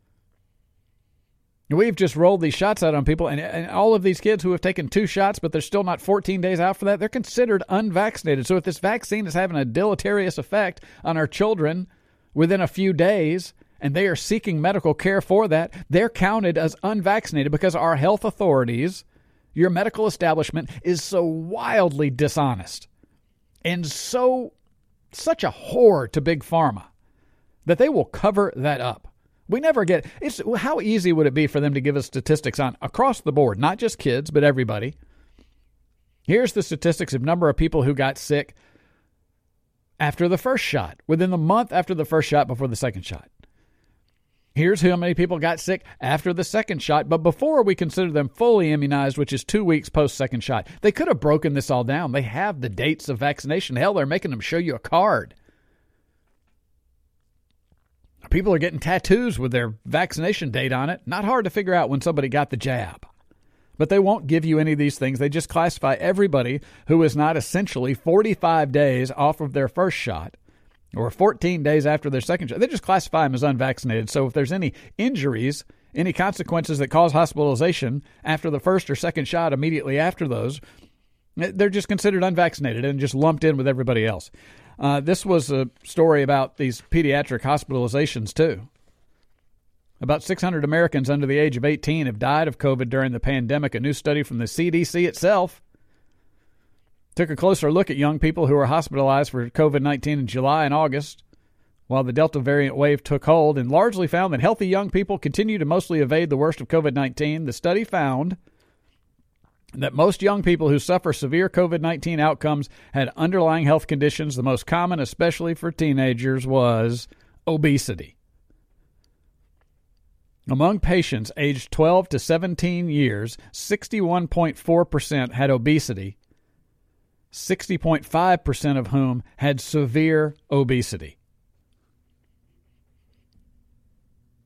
We've just rolled these shots out on people, and all of these kids who have taken 2 shots, but they're still not 14 days out for that, they're considered unvaccinated. So if this vaccine is having a deleterious effect on our children within a few days, and they are seeking medical care for that, they're counted as unvaccinated because our health authorities, your medical establishment, is so wildly dishonest and such a whore to Big Pharma that they will cover that up. We never get it's how easy would it be for them to give us statistics on across the board, not just kids, but everybody. Here's the statistics of number of people who got sick after the first shot, within the month after the first shot, before the second shot. Here's how many people got sick after the second shot, but before we consider them fully immunized, which is 2 weeks post-second shot. They could have broken this all down. They have the dates of vaccination. Hell, they're making them show you a card. People are getting tattoos with their vaccination date on it. Not hard to figure out when somebody got the jab. But they won't give you any of these things. They just classify everybody who is not essentially 45 days off of their first shot or 14 days after their second shot. They just classify them as unvaccinated. So if there's any injuries, any consequences that cause hospitalization after the first or second shot immediately after those, they're just considered unvaccinated and just lumped in with everybody else. This was a story about these pediatric hospitalizations, too. About 600 Americans under the age of 18 have died of COVID during the pandemic. A new study from the CDC itself took a closer look at young people who were hospitalized for COVID-19 in July and August, while the Delta variant wave took hold, and largely found that healthy young people continue to mostly evade the worst of COVID-19. The study found that most young people who suffer severe COVID-19 outcomes had underlying health conditions. The most common, especially for teenagers, was obesity. Among patients aged 12 to 17 years, 61.4% had obesity, 60.5% of whom had severe obesity.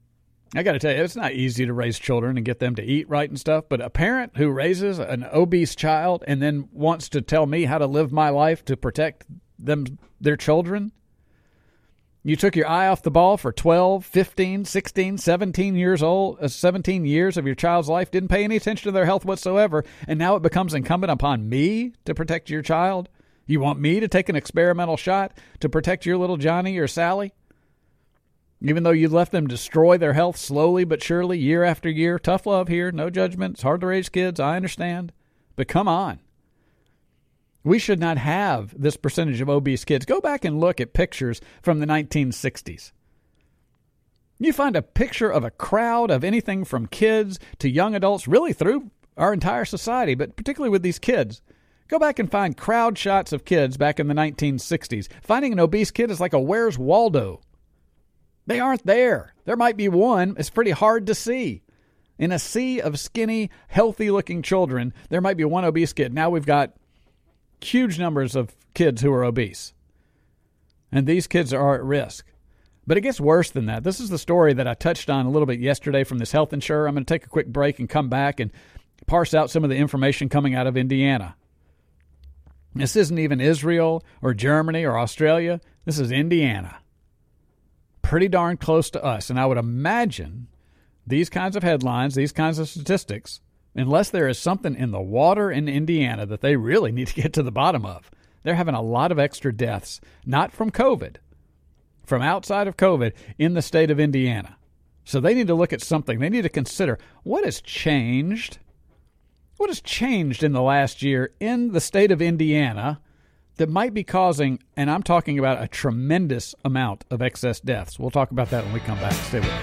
I got to tell you, it's not easy to raise children and get them to eat right and stuff, but a parent who raises an obese child and then wants to tell me how to live my life to protect their children, you took your eye off the ball for 12, 15, 16, 17 years old, 17 years of your child's life, didn't pay any attention to their health whatsoever, and now it becomes incumbent upon me to protect your child? You want me to take an experimental shot to protect your little Johnny or Sally? Even though you left them destroy their health slowly but surely, year after year. Tough love here, no judgment. It's hard to raise kids, I understand. But come on. We should not have this percentage of obese kids. Go back and look at pictures from the 1960s. You find a picture of a crowd of anything from kids to young adults, really through our entire society, but particularly with these kids. Go back and find crowd shots of kids back in the 1960s. Finding an obese kid is like a Where's Waldo. They aren't there. There might be one. It's pretty hard to see. In a sea of skinny, healthy-looking children, there might be one obese kid. Now we've got huge numbers of kids who are obese. And these kids are at risk. But it gets worse than that. This is the story that I touched on a little bit yesterday from this health insurer. I'm going to take a quick break and come back and parse out some of the information coming out of Indiana. This isn't even Israel or Germany or Australia. This is Indiana. Pretty darn close to us. And I would imagine these kinds of headlines, these kinds of statistics, unless there is something in the water in Indiana that they really need to get to the bottom of, they're having a lot of extra deaths, not from COVID, from outside of COVID in the state of Indiana. So they need to look at something. They need to consider what has changed. What has changed in the last year in the state of Indiana that might be causing, and I'm talking about a tremendous amount of excess deaths. We'll talk about that when we come back. Stay with me.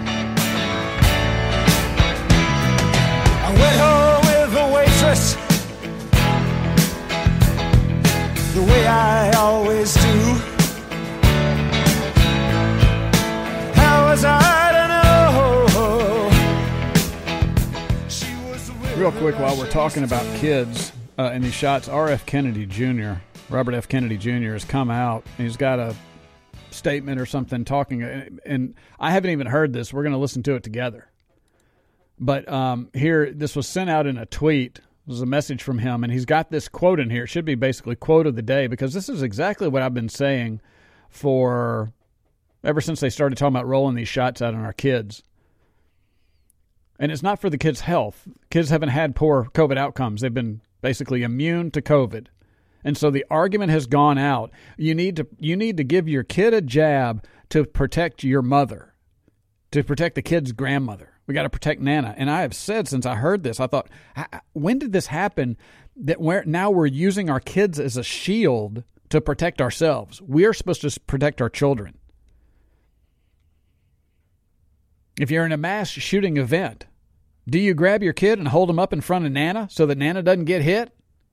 I went home with the waitress, the way I always do. How was I to know? She was Real quick, while we're talking about kids and these shots, R.F. Kennedy Jr., Robert F. Kennedy Jr. has come out. He's got a statement or something talking, and I haven't even heard this. We're going to listen to it together. But here, this was sent out in a tweet. This was a message from him, and he's got this quote in here. It should be basically quote of the day, because this is exactly what I've been saying for ever since they started talking about rolling these shots out on our kids. And it's not for the kids' health. Kids haven't had poor COVID outcomes. They've been basically immune to COVID. And so the argument has gone out. You need to give your kid a jab to protect your mother, to protect the kid's grandmother. We got to protect Nana. And I have said since I heard this, I thought, when did this happen that now we're using our kids as a shield to protect ourselves? We are supposed to protect our children. If you're in a mass shooting event, do you grab your kid and hold him up in front of Nana so that Nana doesn't get hit?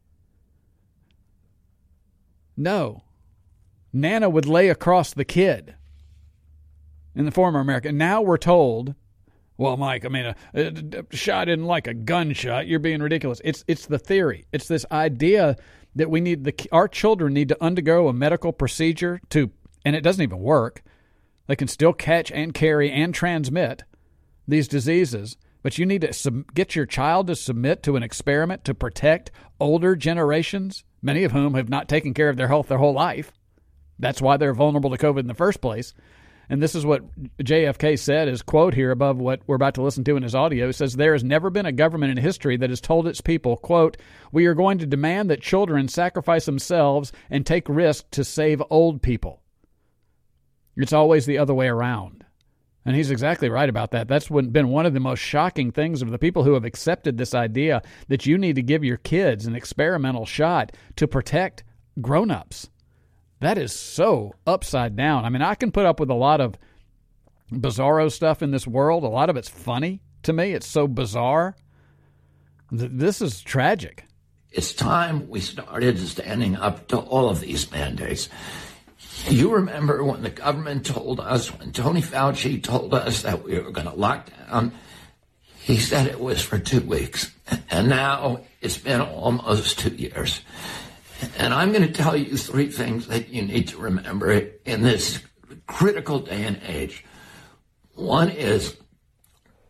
No. Nana would lay across the kid in the former America. Now we're told, well, Mike, I mean, a shot isn't like a gunshot. You're being ridiculous. It's the theory. It's this idea that we need our children need to undergo a medical procedure and it doesn't even work. They can still catch and carry and transmit these diseases, but you need to get your child to submit to an experiment to protect older generations, many of whom have not taken care of their health their whole life. That's why they're vulnerable to COVID in the first place. And this is what JFK said, his quote here above what we're about to listen to in his audio. It says, "There has never been a government in history that has told its people, quote, we are going to demand that children sacrifice themselves and take risks to save old people. It's always the other way around." And he's exactly right about that. That's been one of the most shocking things of the people who have accepted this idea that you need to give your kids an experimental shot to protect grown-ups. That is so upside down. I mean, I can put up with a lot of bizarro stuff in this world. A lot of it's funny to me. It's so bizarre. This is tragic. It's time we started standing up to all of these mandates. You remember when the government told us, when Tony Fauci told us that we were going to lock down, he said it was for 2 weeks. And now it's been almost 2 years. And I'm going to tell you 3 things that you need to remember in this critical day and age. One is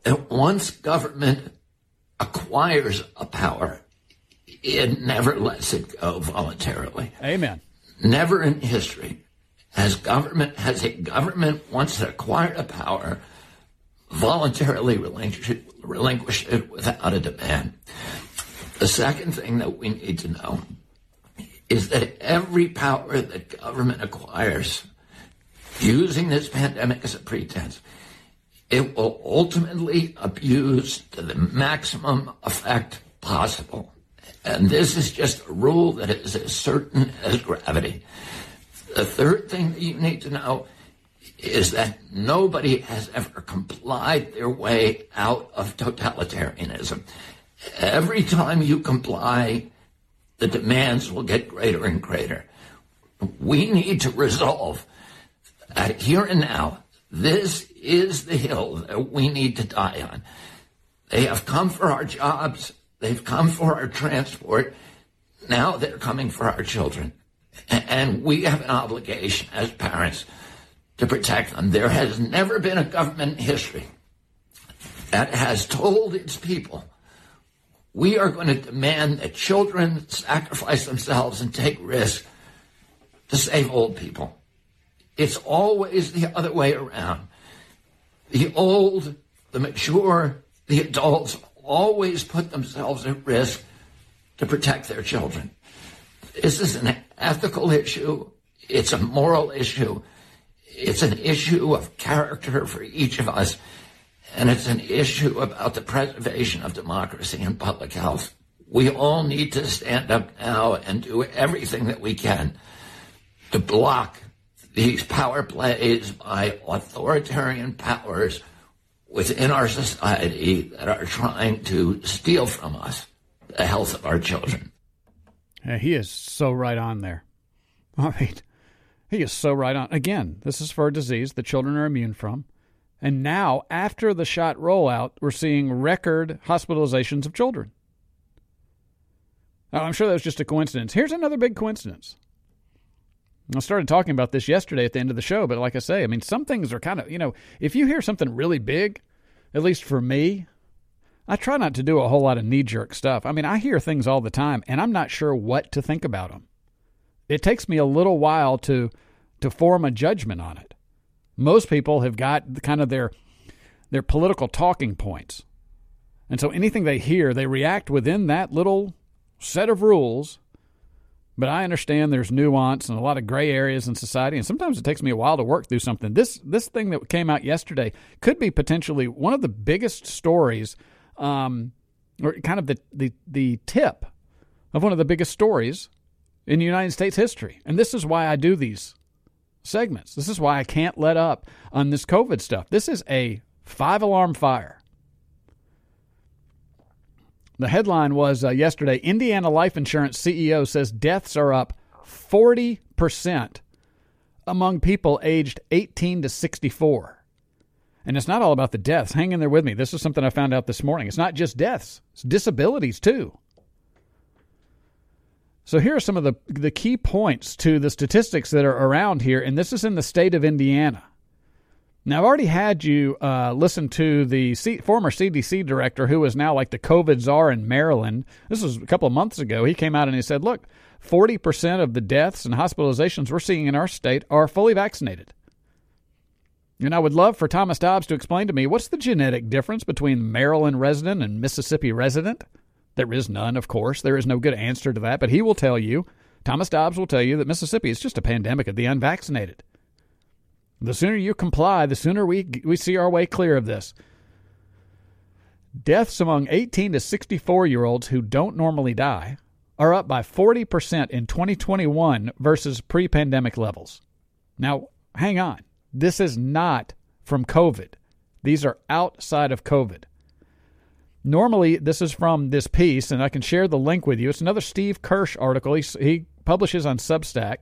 that once government acquires a power, it never lets it go voluntarily. Amen. Never in history has a government once acquired a power voluntarily relinquish it without a demand. The second thing that we need to know is that every power that government acquires using this pandemic as a pretense, it will ultimately abuse to the maximum effect possible. And this is just a rule that is as certain as gravity. The third thing that you need to know is that nobody has ever complied their way out of totalitarianism. Every time you comply, the demands will get greater and greater. We need to resolve that here and now, this is the hill that we need to die on. They have come for our jobs. They've come for our transport. Now they're coming for our children. And we have an obligation as parents to protect them. There has never been a government in history that has told its people, we are going to demand that children sacrifice themselves and take risks to save old people. It's always the other way around. The old, the mature, the adults always put themselves at risk to protect their children. This is an ethical issue. It's a moral issue. It's an issue of character for each of us. And it's an issue about the preservation of democracy and public health. We all need to stand up now and do everything that we can to block these power plays by authoritarian powers within our society that are trying to steal from us the health of our children. Yeah, he is so right on there. I mean, he is so right on. Again, this is for a disease that children are immune from. And now, after the shot rollout, we're seeing record hospitalizations of children. Now, I'm sure that was just a coincidence. Here's another big coincidence. I started talking about this yesterday at the end of the show, but like I say, I mean, some things are kind of, if you hear something really big, at least for me, I try not to do a whole lot of knee-jerk stuff. I mean, I hear things all the time, and I'm not sure what to think about them. It takes me a little while to form a judgment on it. Most people have got kind of their political talking points. And so anything they hear, they react within that little set of rules. But I understand there's nuance and a lot of gray areas in society, and sometimes it takes me a while to work through something. This thing that came out yesterday could be potentially one of the biggest stories, or kind of the tip of one of the biggest stories in United States history. And this is why I do these segments. This is why I can't let up on this COVID stuff. This is a 5-alarm fire. The headline was yesterday, Indiana Life Insurance CEO says deaths are up 40% among people aged 18 to 64. And it's not all about the deaths. Hang in there with me. This is something I found out this morning. It's not just deaths. It's disabilities, too. So here are some of the key points to the statistics that are around here, and this is in the state of Indiana. Now, I've already had you listen to the former CDC director, who is now like the COVID czar in Maryland. This was a couple of months ago. He came out and he said, look, 40% of the deaths and hospitalizations we're seeing in our state are fully vaccinated. And I would love for Thomas Dobbs to explain to me, what's the genetic difference between Maryland resident and Mississippi resident? There is none, of course. There is no good answer to that. But he will tell you, Thomas Dobbs will tell you, that Mississippi is just a pandemic of the unvaccinated. The sooner you comply, the sooner we see our way clear of this. Deaths among 18 to 64-year-olds who don't normally die are up by 40% in 2021 versus pre-pandemic levels. Now, hang on. This is not from COVID. These are outside of COVID. Normally, this is from this piece, and I can share the link with you. It's another Steve Kirsch article he publishes on Substack.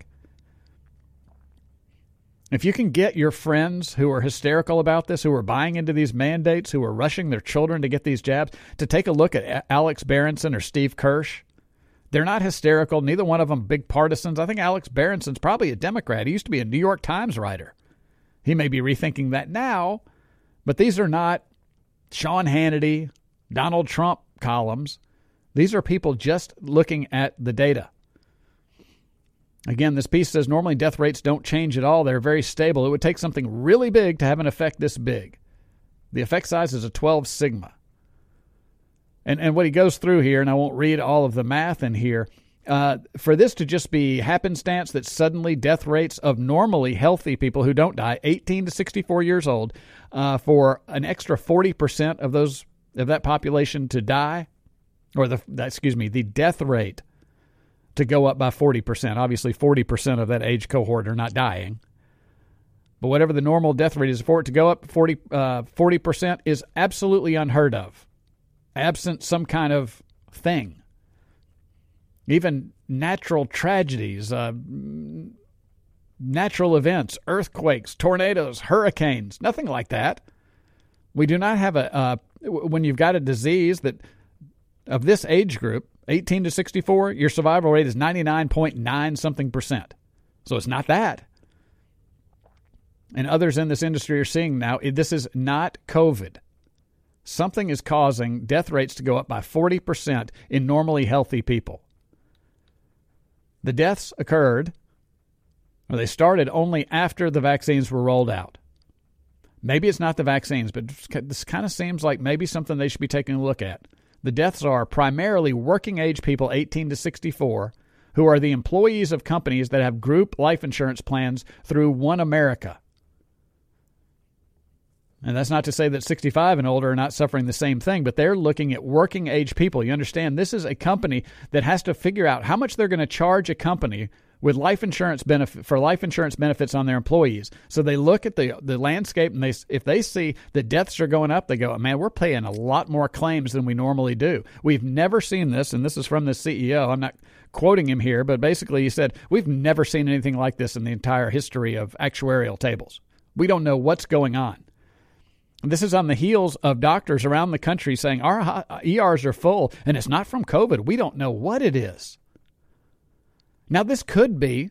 If you can get your friends who are hysterical about this, who are buying into these mandates, who are rushing their children to get these jabs, to take a look at Alex Berenson or Steve Kirsch, they're not hysterical. Neither one of them big partisans. I think Alex Berenson's probably a Democrat. He used to be a New York Times writer. He may be rethinking that now, but these are not Sean Hannity, Donald Trump columns. These are people just looking at the data. Again, this piece says normally death rates don't change at all. They're very stable. It would take something really big to have an effect this big. The effect size is a 12 sigma. And what he goes through here, and I won't read all of the math in here, for this to just be happenstance that suddenly death rates of normally healthy people who don't die, 18 to 64 years old, for an extra 40% of that population to die, or the death rate to go up by 40%. Obviously, 40% of that age cohort are not dying. But whatever the normal death rate is, for it to go up 40% is absolutely unheard of, absent some kind of thing. Even natural tragedies, natural events, earthquakes, tornadoes, hurricanes, nothing like that. We do not have when you've got a disease that of this age group, 18 to 64, your survival rate is 99.9 something percent. So it's not that. And others in this industry are seeing now, this is not COVID. Something is causing death rates to go up by 40% in normally healthy people. The deaths occurred, or they started only after the vaccines were rolled out. Maybe it's not the vaccines, but this kind of seems like maybe something they should be taking a look at. The deaths are primarily working-age people 18 to 64 who are the employees of companies that have group life insurance plans through One America. And that's not to say that 65 and older are not suffering the same thing, but they're looking at working-age people. You understand, this is a company that has to figure out how much they're going to charge a company with life insurance benefits on their employees. So they look at the landscape, and if they see the deaths are going up, they go, man, we're paying a lot more claims than we normally do. We've never seen this, and this is from the CEO. I'm not quoting him here, but basically he said, we've never seen anything like this in the entire history of actuarial tables. We don't know what's going on. This is on the heels of doctors around the country saying our ERs are full, and it's not from COVID. We don't know what it is. Now, this could be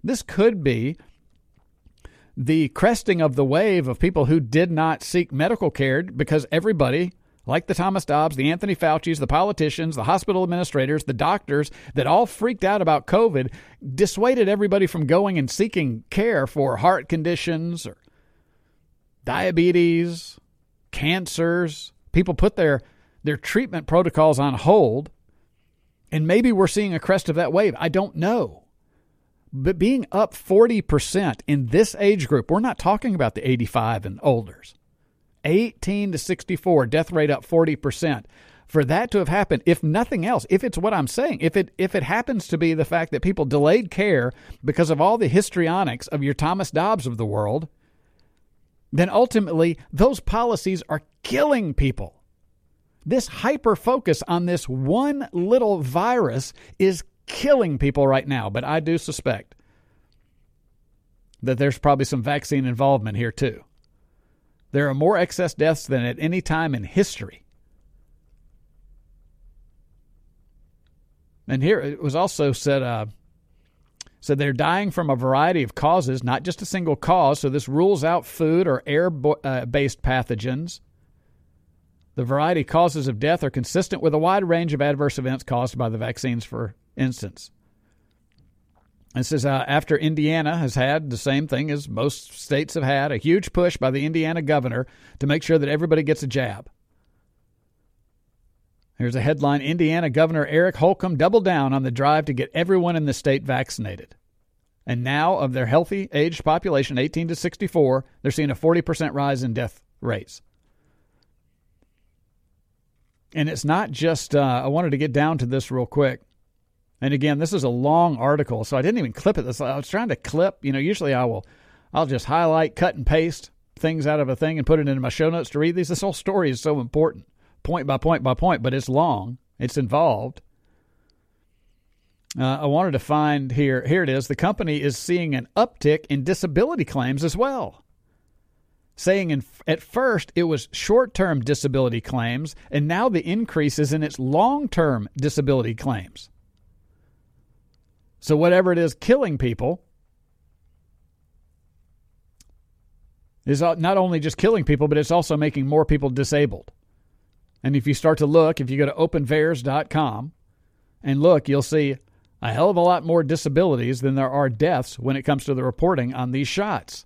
the cresting of the wave of people who did not seek medical care because everybody, like the Thomas Dobbs, the Anthony Faucis, the politicians, the hospital administrators, the doctors that all freaked out about COVID, dissuaded everybody from going and seeking care for heart conditions or diabetes, cancers. People put their treatment protocols on hold. And maybe we're seeing a crest of that wave. I don't know. But being up 40% in this age group, we're not talking about the 85 and olders. 18 to 64, death rate up 40%. For that to have happened, if nothing else, if it's what I'm saying, if it happens to be the fact that people delayed care because of all the histrionics of your Thomas Dobbs of the world, then ultimately those policies are killing people. This hyper-focus on this one little virus is killing people right now, but I do suspect that there's probably some vaccine involvement here too. There are more excess deaths than at any time in history. And here it was also said they're dying from a variety of causes, not just a single cause, so this rules out food or air-based pathogens. The variety of causes of death are consistent with a wide range of adverse events caused by the vaccines, for instance. It says after Indiana has had the same thing as most states have had, a huge push by the Indiana governor to make sure that everybody gets a jab. Here's a headline: Indiana Governor Eric Holcomb doubled down on the drive to get everyone in the state vaccinated. And now, of their healthy aged population, 18 to 64, they're seeing a 40% rise in death rates. And it's not just, I wanted to get down to this real quick. And again, this is a long article, so I didn't even clip it. I was trying to clip, usually I'll just highlight, cut and paste things out of a thing and put it into my show notes to read these. This whole story is so important, point by point by point, but it's long. It's involved. I wanted to find here it is. The company is seeing an uptick in disability claims as well. Saying at first it was short-term disability claims, and now the increase is in its long-term disability claims. So whatever it is killing people is not only just killing people, but it's also making more people disabled. And if you start to look, if you go to openvaers.com and look, you'll see a hell of a lot more disabilities than there are deaths when it comes to the reporting on these shots.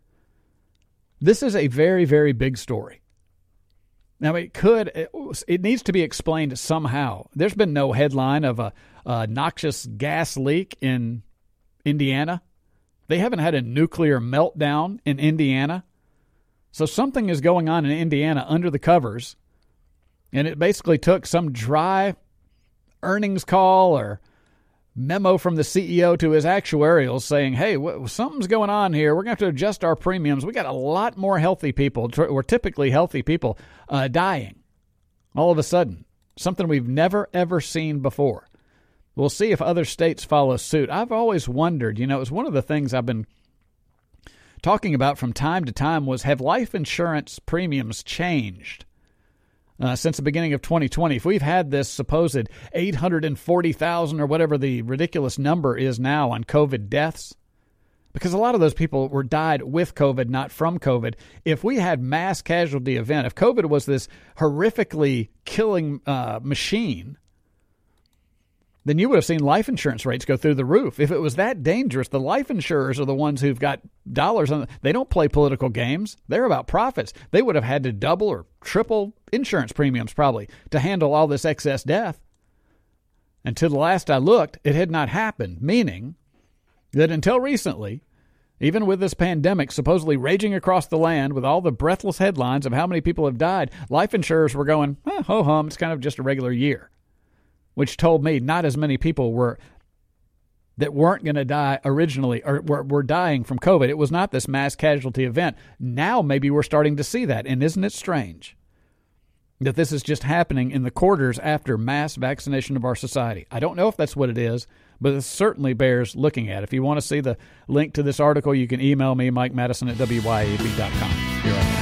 This is a very, very big story. Now, it needs to be explained somehow. There's been no headline of a noxious gas leak in Indiana. They haven't had a nuclear meltdown in Indiana. So something is going on in Indiana under the covers, and it basically took some dry earnings call or memo from the CEO to his actuarials saying, hey, something's going on here. We're going to have to adjust our premiums. We got a lot more healthy people, or typically healthy people, dying all of a sudden. Something we've never, ever seen before. We'll see if other states follow suit. I've always wondered, it was one of the things I've been talking about from time to time was, have life insurance premiums changed since the beginning of 2020? If we've had this supposed 840,000 or whatever the ridiculous number is now on COVID deaths, because a lot of those people were died with COVID, not from COVID. If we had mass casualty event, if COVID was this horrifically killing machine, then you would have seen life insurance rates go through the roof. If it was that dangerous, the life insurers are the ones who've got dollars on. They don't play political games. They're about profits. They would have had to double or triple insurance premiums probably to handle all this excess death. Until the last I looked, it had not happened, meaning that until recently, even with this pandemic supposedly raging across the land with all the breathless headlines of how many people have died, life insurers were going, ho-hum, it's kind of just a regular year. Which told me not as many people weren't going to die originally or were dying from COVID. It was not this mass casualty event. Now maybe we're starting to see that. And isn't it strange that this is just happening in the quarters after mass vaccination of our society? I don't know if that's what it is, but it certainly bears looking at. If you want to see the link to this article, you can email me, Mike Madison at WYAB.com. Be right back.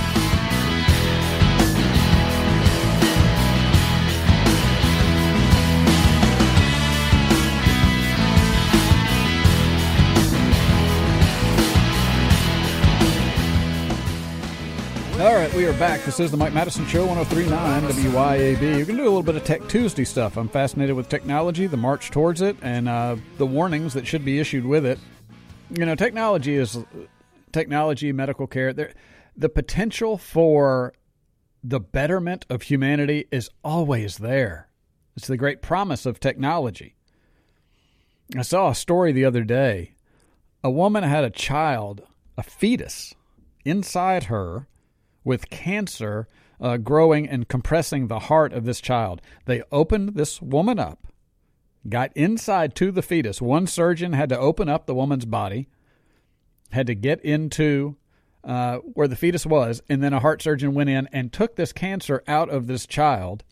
All right, we are back. This is the Mike Madison Show, 103.9 WYAB. You can do a little bit of Tech Tuesday stuff. I'm fascinated with technology, the march towards it, and the warnings that should be issued with it. Technology is technology, medical care. The potential for the betterment of humanity is always there. It's the great promise of technology. I saw a story the other day. A woman had a child, a fetus, inside her, with cancer growing and compressing the heart of this child. They opened this woman up, got inside to the fetus. One surgeon had to open up the woman's body, had to get into where the fetus was, and then a heart surgeon went in and took this cancer out of this child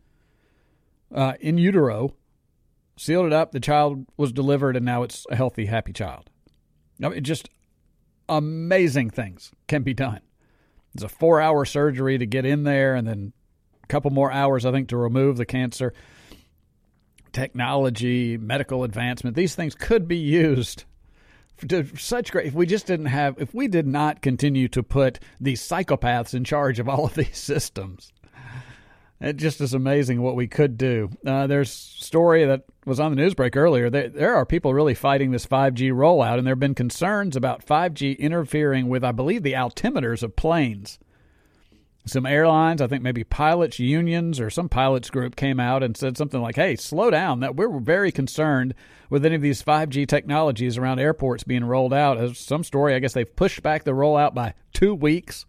in utero, sealed it up, the child was delivered, and now it's a healthy, happy child. Just amazing things can be done. It's a 4-hour surgery to get in there and then a couple more hours, I think, to remove the cancer. Technology, medical advancement, these things could be used to such great. If we did not continue to put these psychopaths in charge of all of these systems, it just is amazing what we could do. There's a story that was on the news break earlier. There are people really fighting this 5G rollout, and there have been concerns about 5G interfering with, I believe, the altimeters of planes. Some airlines, I think maybe pilots unions or some pilots group came out and said something like, hey, slow down. That we're very concerned with any of these 5G technologies around airports being rolled out. As some story, I guess they've pushed back the rollout by 2 weeks.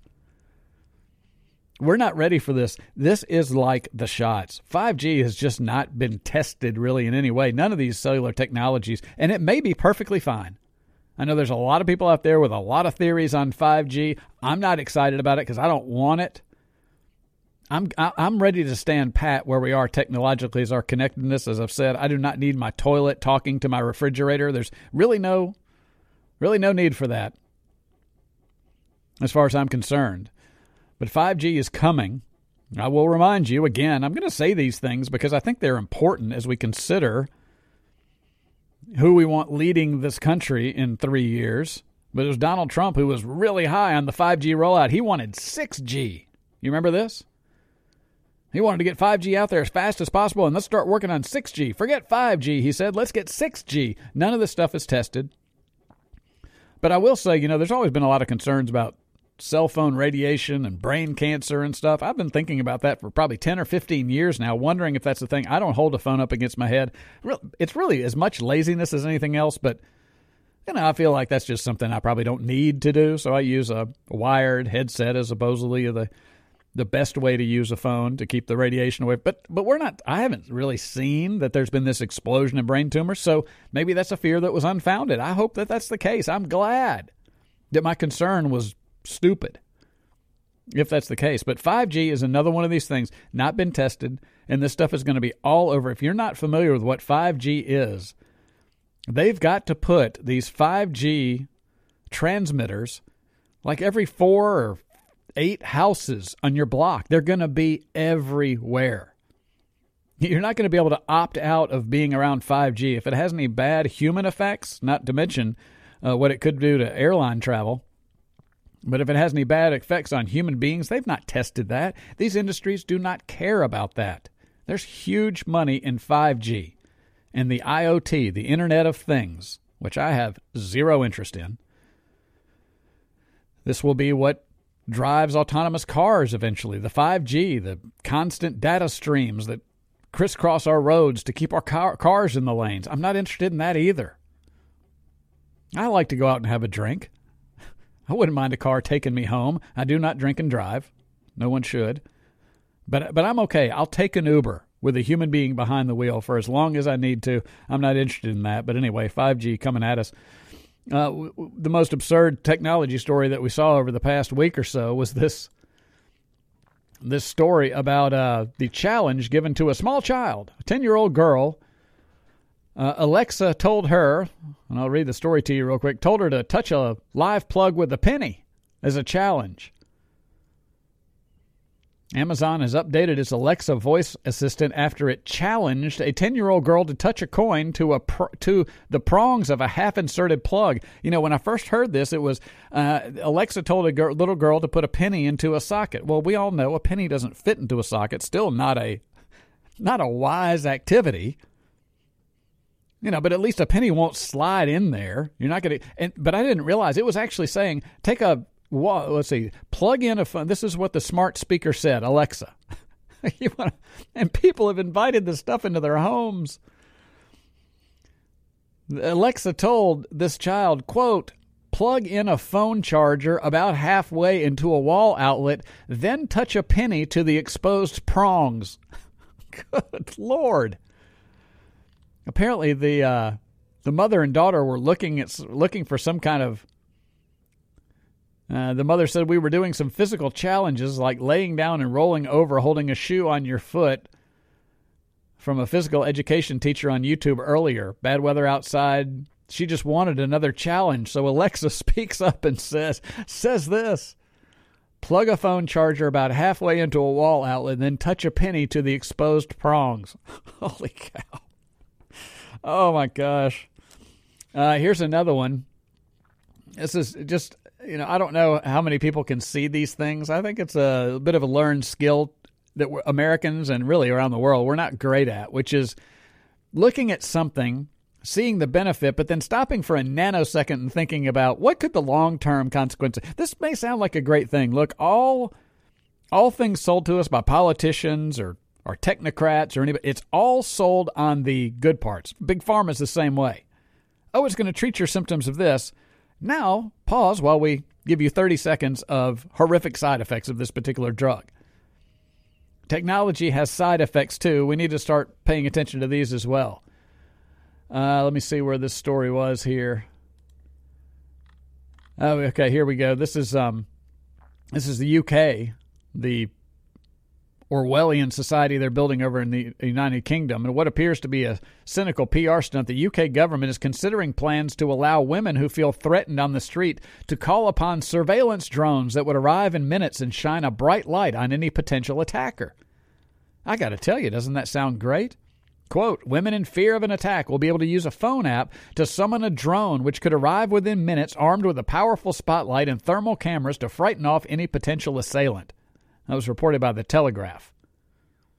We're not ready for this. This is like the shots. 5G has just not been tested really in any way. None of these cellular technologies, and it may be perfectly fine. I know there's a lot of people out there with a lot of theories on 5G. I'm not excited about it because I don't want it. I'm ready to stand pat where we are technologically as our connectedness. As I've said, I do not need my toilet talking to my refrigerator. There's really no need for that as far as I'm concerned. But 5G is coming. I will remind you again, I'm going to say these things because I think they're important as we consider who we want leading this country in 3 years. But it was Donald Trump who was really high on the 5G rollout. He wanted 6G. You remember this? He wanted to get 5G out there as fast as possible, and let's start working on 6G. Forget 5G, he said. Let's get 6G. None of this stuff is tested. But I will say, there's always been a lot of concerns about cell phone radiation and brain cancer and stuff. I've been thinking about that for probably 10 or 15 years now, wondering if that's the thing. I don't hold a phone up against my head. It's really as much laziness as anything else, but I feel like that's just something I probably don't need to do. So I use a wired headset as supposedly the best way to use a phone to keep the radiation away. But I haven't really seen that there's been this explosion of brain tumors, so maybe that's a fear that was unfounded. I hope that that's the case. I'm glad that my concern was stupid, if that's the case. But 5G is another one of these things, not been tested, and this stuff is going to be all over. If you're not familiar with what 5G is, they've got to put these 5G transmitters like every 4 or 8 houses on your block. They're going to be everywhere. You're not going to be able to opt out of being around 5G. If it has any bad human effects, not to mention what it could do to airline travel, but if it has any bad effects on human beings, they've not tested that. These industries do not care about that. There's huge money in 5G and the IoT, the Internet of Things, which I have zero interest in. This will be what drives autonomous cars eventually. The 5G, the constant data streams that crisscross our roads to keep our cars in the lanes. I'm not interested in that either. I like to go out and have a drink. I wouldn't mind a car taking me home. I do not drink and drive. No one should. But I'm okay. I'll take an Uber with a human being behind the wheel for as long as I need to. I'm not interested in that. But anyway, 5G coming at us. The most absurd technology story that we saw over the past week or so was this story about the challenge given to a small child, a 10-year-old girl. Alexa told her, and I'll read the story to you real quick, told her to touch a live plug with a penny as a challenge. Amazon has updated its Alexa voice assistant after it challenged a 10-year-old girl to touch a coin to the prongs of a half-inserted plug. When I first heard this, it was Alexa told a little girl to put a penny into a socket. Well, we all know a penny doesn't fit into a socket. Still not a wise activity. But at least a penny won't slide in there. You're not going to. But I didn't realize it was actually saying plug in a phone. This is what the smart speaker said, Alexa. And people have invited this stuff into their homes. Alexa told this child, quote, plug in a phone charger about halfway into a wall outlet, then touch a penny to the exposed prongs. Good Lord. Apparently the mother and daughter were looking for some kind of. The mother said, we were doing some physical challenges like laying down and rolling over, holding a shoe on your foot, from a physical education teacher on YouTube earlier. Bad weather outside. She just wanted another challenge. So Alexa speaks up and says this. Plug a phone charger about halfway into a wall outlet, and then touch a penny to the exposed prongs. Holy cow. Oh, my gosh. Here's another one. This is just, I don't know how many people can see these things. I think it's a bit of a learned skill that Americans and really around the world we're not great at, which is looking at something, seeing the benefit, but then stopping for a nanosecond and thinking about what could the long-term consequences. This may sound like a great thing. Look, all things sold to us by politicians or technocrats or anybody, it's all sold on the good parts. Big Pharma's the same way. Oh, it's going to treat your symptoms of this. Now, pause while we give you 30 seconds of horrific side effects of this particular drug. Technology has side effects, too. We need to start paying attention to these as well. Let me see where this story was here. Oh, okay, here we go. This is the UK, the Orwellian society they're building over in the United Kingdom. And what appears to be a cynical PR stunt, the UK government is considering plans to allow women who feel threatened on the street to call upon surveillance drones that would arrive in minutes and shine a bright light on any potential attacker. I got to tell you, doesn't that sound great? Quote, women in fear of an attack will be able to use a phone app to summon a drone which could arrive within minutes armed with a powerful spotlight and thermal cameras to frighten off any potential assailant. That was reported by The Telegraph.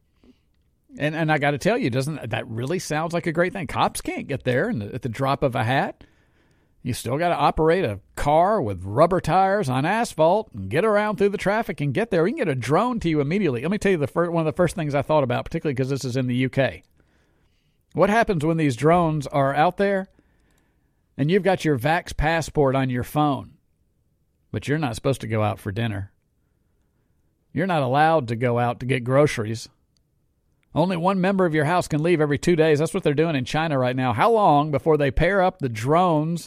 And I got to tell you, doesn't that really sounds like a great thing? Cops can't get there at the drop of a hat. You still got to operate a car with rubber tires on asphalt and get around through the traffic and get there. You can get a drone to you immediately. Let me tell you one of the first things I thought about, particularly because this is in the UK. What happens when these drones are out there and you've got your Vax passport on your phone, but you're not supposed to go out for dinner? You're not allowed to go out to get groceries. Only one member of your house can leave every 2 days. That's what they're doing in China right now. How long before they pair up the drones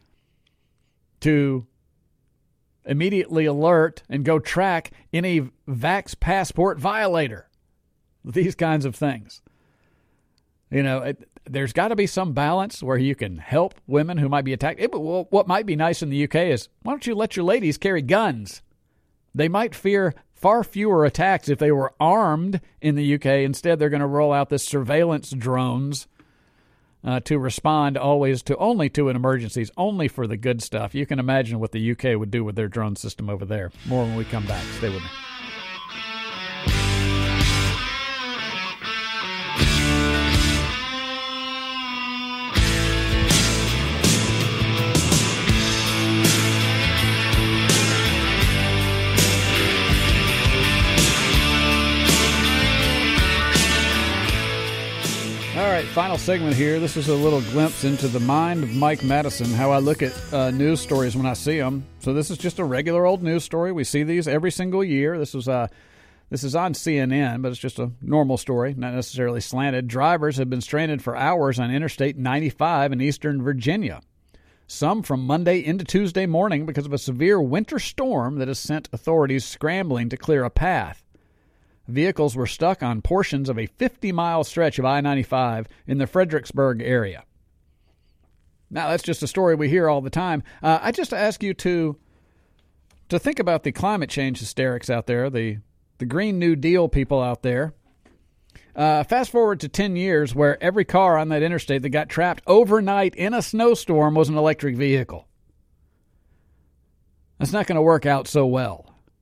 to immediately alert and go track any Vax passport violator? These kinds of things. You know, there's got to be some balance where you can help women who might be attacked. What might be nice in the UK is, why don't you let your ladies carry guns? They might fear far fewer attacks if they were armed in the UK. Instead, they're going to roll out this surveillance drones to respond only to emergencies, only for the good stuff. You can imagine what the UK would do with their drone system over there. More when we come back. Stay with me. All right, final segment here. This is a little glimpse into the mind of Mike Madison, how I look at news stories when I see them. So this is just a regular old news story. We see these every single year. This is on CNN, but it's just a normal story, not necessarily slanted. Drivers have been stranded for hours on Interstate 95 in eastern Virginia, some from Monday into Tuesday morning because of a severe winter storm that has sent authorities scrambling to clear a path. Vehicles were stuck on portions of a 50-mile stretch of I-95 in the Fredericksburg area. Now, that's just a story we hear all the time. I just ask you to think about the climate change hysterics out there, the Green New Deal people out there. Fast forward to 10 years where every car on that interstate that got trapped overnight in a snowstorm was an electric vehicle. That's not going to work out so well.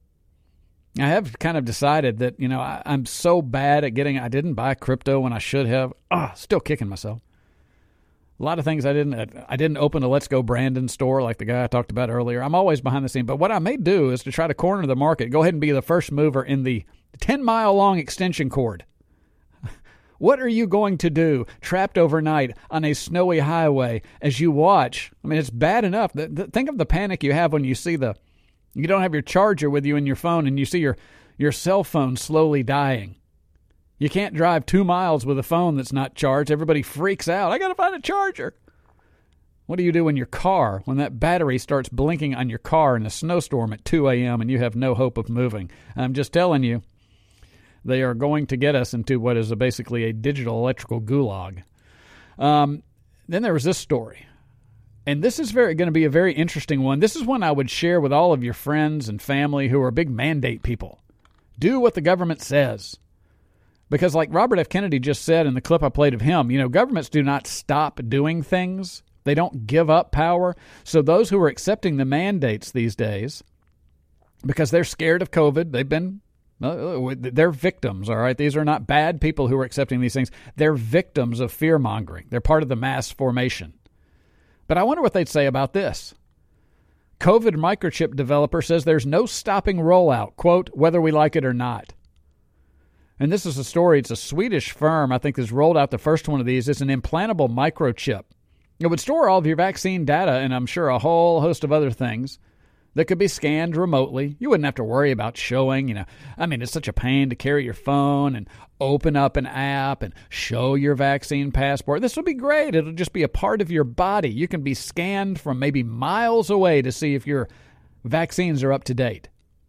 I have kind of decided that, you know, I'm so bad at I didn't buy crypto when I should have. Still kicking myself. A lot of things I didn't open a Let's Go Brandon store like the guy I talked about earlier. I'm always behind the scene. But what I may do is to try to corner the market, go ahead and be the first mover in the 10-mile-long extension cord. What are you going to do trapped overnight on a snowy highway as you watch? I mean, it's bad enough. Think of the panic you have when you see you don't have your charger with you in your phone and you see your cell phone slowly dying. You can't drive 2 miles with a phone that's not charged. Everybody freaks out. I got to find a charger. What do you do when that battery starts blinking on your car in a snowstorm at 2 a.m. and you have no hope of moving? I'm just telling you, they are going to get us into what is basically a digital electrical gulag. Then there was this story. And this is going to be a very interesting one. This is one I would share with all of your friends and family who are big mandate people. Do what the government says. Because like Robert F. Kennedy just said in the clip I played of him, you know, governments do not stop doing things. They don't give up power. So those who are accepting the mandates these days, because they're scared of COVID, they're victims, all right? These are not bad people who are accepting these things. They're victims of fear-mongering. They're part of the mass formation. But I wonder what they'd say about this. COVID microchip developer says there's no stopping rollout, quote, whether we like it or not. And this is a story. It's a Swedish firm, I think, that's rolled out the first one of these. It's an implantable microchip. It would store all of your vaccine data and I'm sure a whole host of other things that could be scanned remotely. You wouldn't have to worry about showing, it's such a pain to carry your phone and open up an app and show your vaccine passport. This would be great. It'll just be a part of your body. You can be scanned from maybe miles away to see if your vaccines are up to date.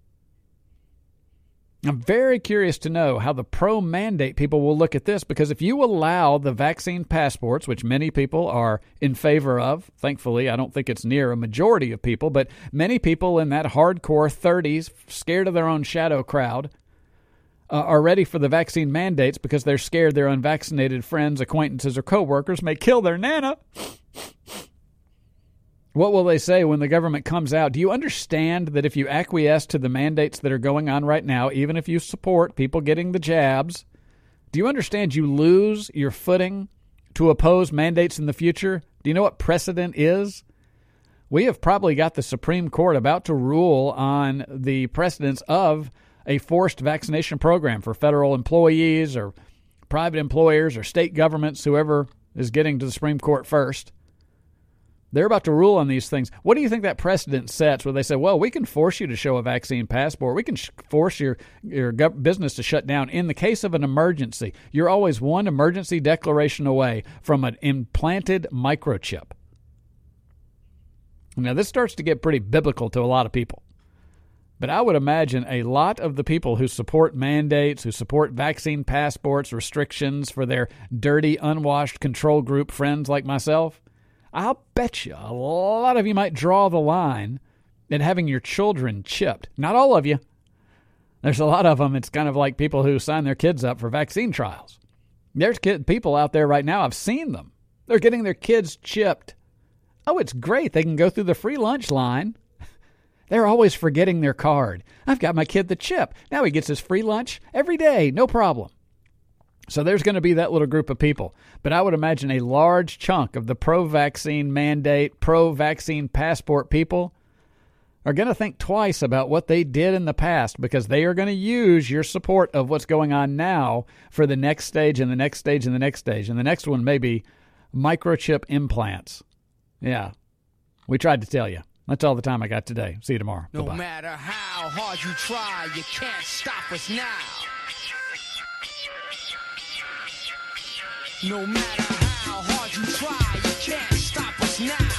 I'm very curious to know how the pro-mandate people will look at this, because if you allow the vaccine passports, which many people are in favor of, thankfully, I don't think it's near a majority of people, but many people in that hardcore 30s, scared of their own shadow crowd, are ready for the vaccine mandates because they're scared their unvaccinated friends, acquaintances, or coworkers may kill their nana. What will they say when the government comes out? Do you understand that if you acquiesce to the mandates that are going on right now, even if you support people getting the jabs, Do you understand you lose your footing to oppose mandates in the future? Do you know what precedent is? We have probably got the Supreme Court about to rule on the precedents of a forced vaccination program for federal employees or private employers or state governments, whoever is getting to the Supreme Court first. They're about to rule on these things. What do you think that precedent sets where they say, well, we can force you to show a vaccine passport. We can force your business to shut down in the case of an emergency. You're always one emergency declaration away from an implanted microchip. Now, this starts to get pretty biblical to a lot of people. But I would imagine a lot of the people who support mandates, who support vaccine passports, restrictions for their dirty, unwashed control group friends like myself, I'll bet you a lot of you might draw the line at having your children chipped. Not all of you. There's a lot of them. It's kind of like people who sign their kids up for vaccine trials. There's people out there right now, I've seen them. They're getting their kids chipped. Oh, it's great. They can go through the free lunch line. They're always forgetting their card. I've got my kid the chip. Now he gets his free lunch every day, no problem. So there's going to be that little group of people. But I would imagine a large chunk of the pro-vaccine mandate, pro-vaccine passport people are going to think twice about what they did in the past because they are going to use your support of what's going on now for the next stage and the next stage and the next stage. And the next one may be microchip implants. Yeah, we tried to tell you. That's all the time I got today. See you tomorrow. No Bye-bye. matter how hard you try, you can't stop us now. No matter how hard you try, you can't stop us now.